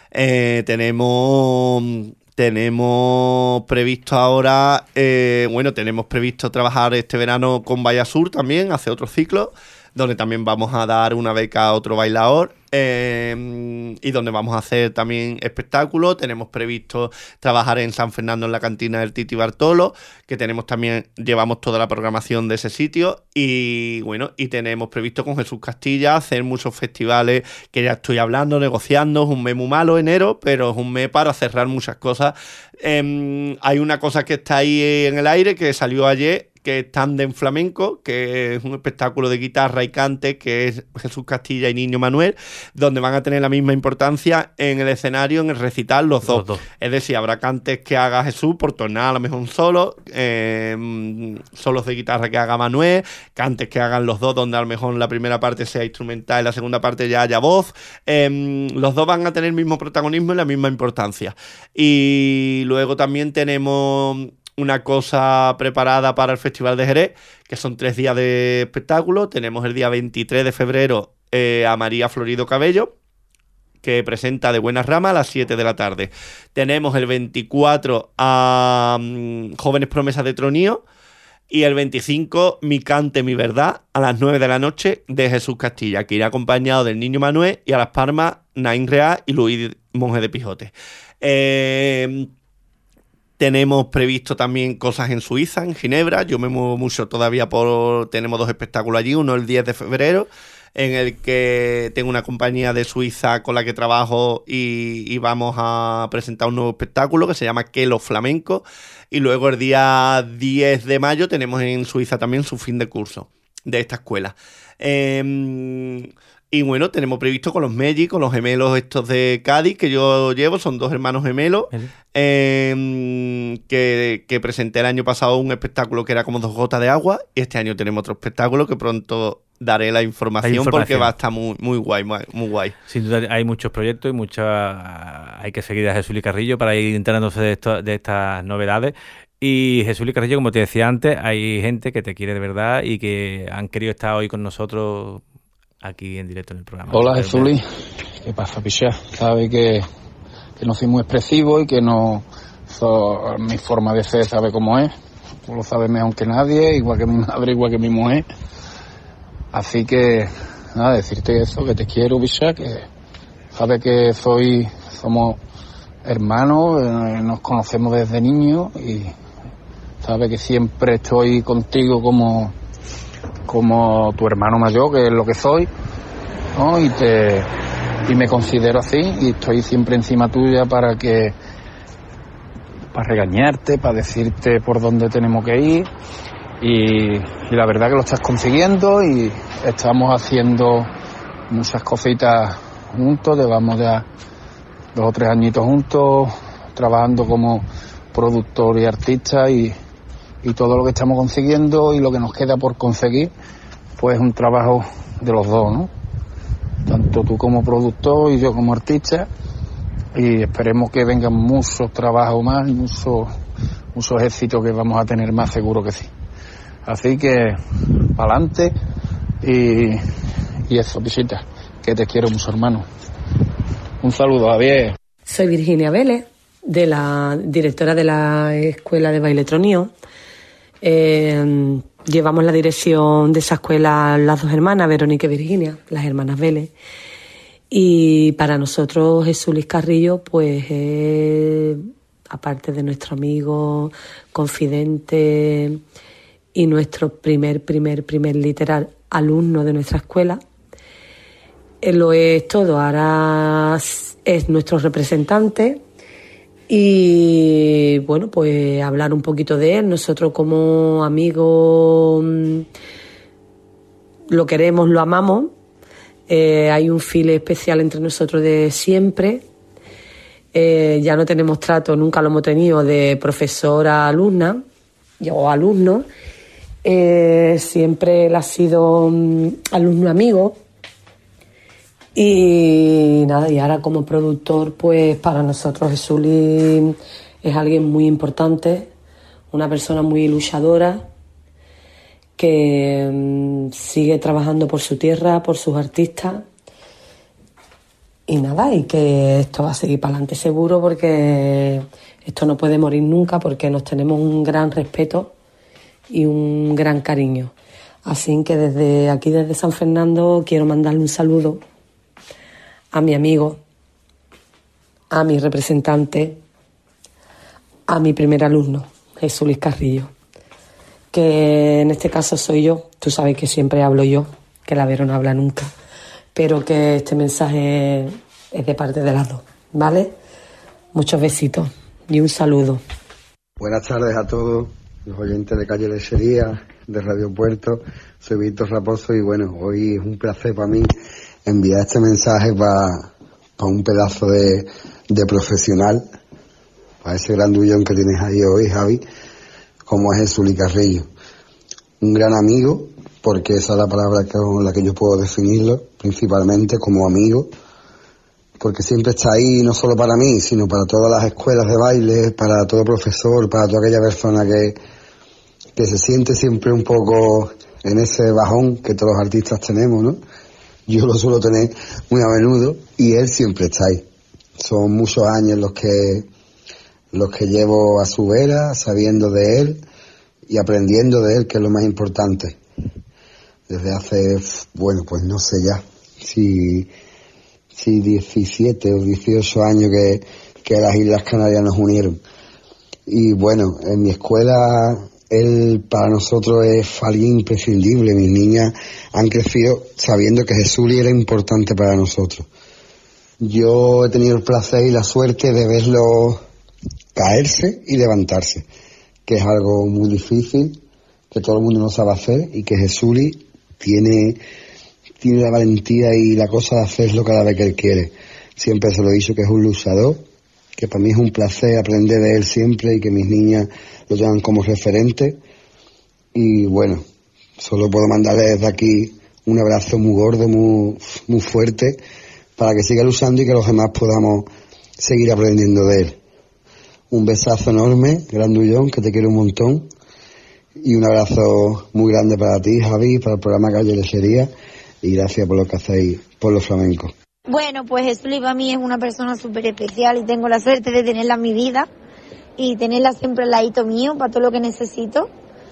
Tenemos previsto ahora, tenemos previsto trabajar este verano con Bahía Sur también, hacer otro ciclo, donde también vamos a dar una beca a otro bailador y donde vamos a hacer también espectáculos. Tenemos previsto trabajar en San Fernando en la cantina del Titi Bartolo, que llevamos toda la programación de ese sitio y tenemos previsto con Jesús Castilla hacer muchos festivales que ya estoy hablando, negociando. Es un mes muy malo enero, pero es un mes para cerrar muchas cosas. Hay una cosa que está ahí en el aire que salió ayer, que es Tandem Flamenco, que es un espectáculo de guitarra y cante, que es Jesús Castilla y Niño Manuel, donde van a tener la misma importancia en el escenario, en el recital, los dos. Es decir, habrá cantes que haga Jesús por tornar a lo mejor un solo, solos de guitarra que haga Manuel, cantes que hagan los dos, donde a lo mejor la primera parte sea instrumental y la segunda parte ya haya voz. Los dos van a tener el mismo protagonismo y la misma importancia. Y luego también tenemos una cosa preparada para el Festival de Jerez, que son 3 días de espectáculo. Tenemos el día 23 de febrero a María Florido Cabello, que presenta De Buena Rama a las 7 de la tarde. Tenemos el 24 a Jóvenes Promesas de Tronío y el 25 Mi Cante, Mi Verdad a las 9 de la noche de Jesús Castilla, que irá acompañado del Niño Manuel, y a Las Palmas Naín Real y Luis Monje de Pijote. Tenemos previsto también cosas en Suiza, en Ginebra. Yo me muevo mucho todavía tenemos 2 espectáculos allí. Uno el 10 de febrero, en el que tengo una compañía de Suiza con la que trabajo y vamos a presentar un nuevo espectáculo que se llama Kelo Flamenco. Y luego el día 10 de mayo tenemos en Suiza también su fin de curso de esta escuela. Y tenemos previsto con los Meji, con los gemelos estos de Cádiz que yo llevo, son 2 hermanos gemelos, que presenté el año pasado un espectáculo que era como 2 gotas de agua, y este año tenemos otro espectáculo que pronto daré la información porque va a estar muy, muy guay, muy guay. Sin duda hay muchos proyectos y hay que seguir a Jesús Carrillo para ir enterándose de estas novedades. Y Jesús Carrillo, como te decía antes, hay gente que te quiere de verdad y que han querido estar hoy con nosotros aquí en directo en el programa. Hola Jesús, ¿qué pasa, picha? Sabe que no soy muy expresivo y que mi forma de ser sabe cómo es. Tú lo sabes mejor que nadie, igual que mi madre, igual que mi mujer. Así que, nada, decirte eso, que te quiero, picha, que sabes que somos hermanos, nos conocemos desde niños y sabes que siempre estoy contigo como tu hermano mayor, que es lo que soy, ¿no? Y me considero así y estoy siempre encima tuya para regañarte, para decirte por dónde tenemos que ir y la verdad que lo estás consiguiendo y estamos haciendo muchas cositas juntos, llevamos ya 2 o 3 añitos juntos trabajando como productor y artista y todo lo que estamos consiguiendo y lo que nos queda por conseguir, pues es un trabajo de los dos, ¿no? Tanto tú como productor y yo como artista, y esperemos que vengan muchos trabajos más y muchos éxitos que vamos a tener más, seguro que sí. Así que, pa'lante y eso, visita, que te quiero mucho, hermano. Un saludo, Javier. Soy Virginia Vélez, de la directora de la Escuela de Baile Tronío. Llevamos la dirección de esa escuela las 2 hermanas, Verónica y Virginia, las hermanas Vélez. Y para nosotros Jesús Luis Carrillo, pues aparte de nuestro amigo, confidente y nuestro primer literal alumno de nuestra escuela, lo es todo. Ahora es nuestro representante. Y bueno, pues hablar un poquito de él. Nosotros como amigos lo queremos, lo amamos. Hay un feel especial entre nosotros de siempre. Ya no tenemos trato, nunca lo hemos tenido, de profesora a alumna o alumno. Siempre él ha sido alumno amigo. Y nada, y ahora como productor, pues para nosotros Jesuli es alguien muy importante, una persona muy luchadora, que sigue trabajando por su tierra, por sus artistas. Y nada, y que esto va a seguir para adelante seguro, porque esto no puede morir nunca, porque nos tenemos un gran respeto y un gran cariño. Así que desde aquí, desde San Fernando, quiero mandarle un saludo a mi amigo, a mi representante, a mi primer alumno, Jesús Carrillo, que en este caso soy yo. Tú sabes que siempre hablo yo, que la Vero no habla nunca, pero que este mensaje es de parte de las dos, ¿vale? Muchos besitos y un saludo. Buenas tardes a todos los oyentes de Calle Lechería, de Radio Puerto. Soy Víctor Raposo y bueno, hoy es un placer para mí enviar este mensaje para un pedazo de profesional, para ese grandullón que tienes ahí hoy, Javi, como es Jesús Carrillo. Un gran amigo, porque esa es la palabra con la que yo puedo definirlo, principalmente como amigo, porque siempre está ahí no solo para mí, sino para todas las escuelas de baile, para todo profesor, para toda aquella persona que se siente siempre un poco en ese bajón que todos los artistas tenemos, ¿no? Yo lo suelo tener muy a menudo y él siempre está ahí. Son muchos años los que llevo a su vera, sabiendo de él y aprendiendo de él, que es lo más importante. Desde hace, bueno, pues no sé ya, si 17 o 18 años que las Islas Canarias nos unieron. Y bueno, en mi escuela él para nosotros es alguien imprescindible. Mis niñas han crecido sabiendo que Jesús era importante para nosotros. Yo he tenido el placer y la suerte de verlo caerse y levantarse, que es algo muy difícil, que todo el mundo no sabe hacer, y que Jesús tiene la valentía y la cosa de hacerlo cada vez que él quiere. Siempre se lo he dicho que es un luchador, que para mí es un placer aprender de él siempre y que mis niñas lo tengan como referente. Y bueno, solo puedo mandarle desde aquí un abrazo muy gordo, muy fuerte, para que siga luchando y que los demás podamos seguir aprendiendo de él. Un besazo enorme, grandullón, que te quiero un montón, y un abrazo muy grande para ti, Javi, para el programa Calle Lechería, y gracias por lo que hacéis por los flamencos. Bueno, pues Jesús para mí es una persona súper especial y tengo la suerte de tenerla en mi vida y tenerla siempre al ladito mío para todo lo que necesito.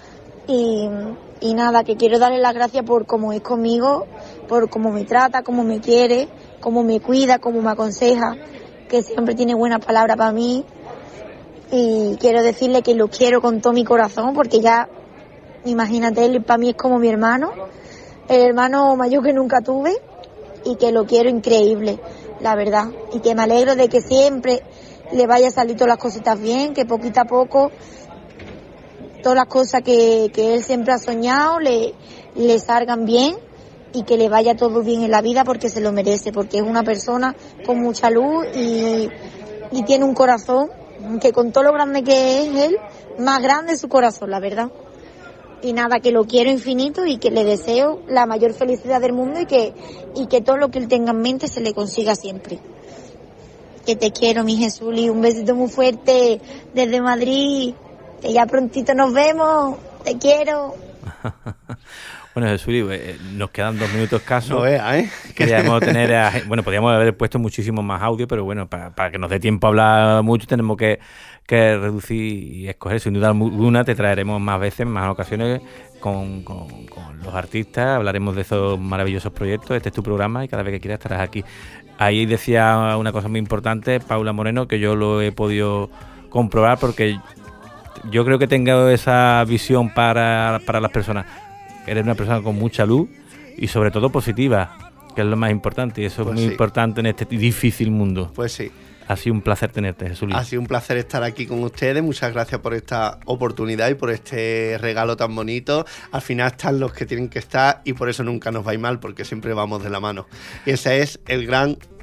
Y nada, que quiero darle las gracias por cómo es conmigo, por cómo me trata, cómo me quiere, cómo me cuida, cómo me aconseja, que siempre tiene buenas palabras para mí. Y quiero decirle que lo quiero con todo mi corazón, porque ya, imagínate, él para mí es como mi hermano, el hermano mayor que nunca tuve, y que lo quiero increíble, la verdad. Y que me alegro de que siempre le vaya a salir todas las cositas bien, que poquito a poco todas las cosas que él siempre ha soñado le salgan bien y que le vaya todo bien en la vida, porque se lo merece, porque es una persona con mucha luz y tiene un corazón que, con todo lo grande que es él, más grande es su corazón, la verdad. Y nada, que lo quiero infinito y que le deseo la mayor felicidad del mundo y que todo lo que él tenga en mente se le consiga siempre. Que te quiero, mi Jesús, y un besito muy fuerte desde Madrid, que ya prontito nos vemos, te quiero. Bueno, Jesús, nos quedan 2 minutos escasos. No vea, ¿eh? Queríamos tener, bueno, podríamos haber puesto muchísimo más audio, pero bueno, para que nos dé tiempo a hablar mucho tenemos que reducir y escoger. Sin duda alguna te traeremos más veces, más ocasiones con los artistas, hablaremos de esos maravillosos proyectos. Este es tu programa y cada vez que quieras estarás aquí. Ahí decía una cosa muy importante Paula Moreno, que yo lo he podido comprobar, porque yo creo que tengo esa visión para las personas. Eres una persona con mucha luz y sobre todo positiva, que es lo más importante, y eso pues es muy importante en este difícil mundo. Pues sí. Ha sido un placer tenerte, Jesús. Ha sido un placer estar aquí con ustedes. Muchas gracias por esta oportunidad y por este regalo tan bonito. Al final están los que tienen que estar y por eso nunca nos va a ir mal, porque siempre vamos de la mano. Y ese es el gran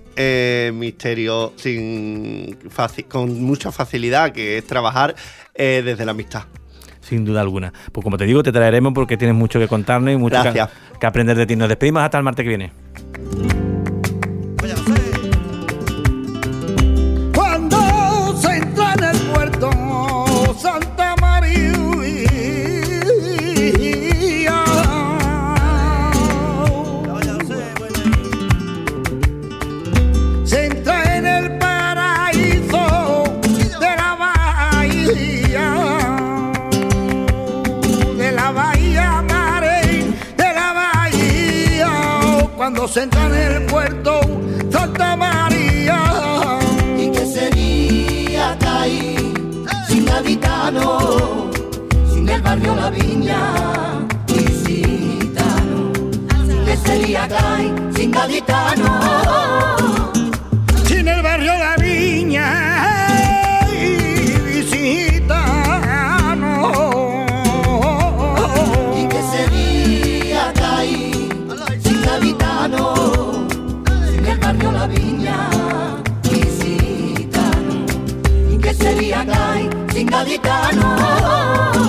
misterio con mucha facilidad, que es trabajar desde la amistad. Sin duda alguna. Pues como te digo, te traeremos porque tienes mucho que contarnos y mucho que aprender de ti. Nos despedimos hasta el martes que viene. Cuando se entra en el puerto Santa María, se entra en el paraíso de la bahía, cuando se entra en el puerto Santa María. ¿Y qué sería caí sin gaditano, sin el barrio La Viña y Gitano? ¿Qué sería caí sin gaditano, sin el barrio La Viña y Gitano? ¿Y qué sería caí sin gaditano, sin el barrio La Viña y Gitano? ¿Y qué sería caí sin gaditano?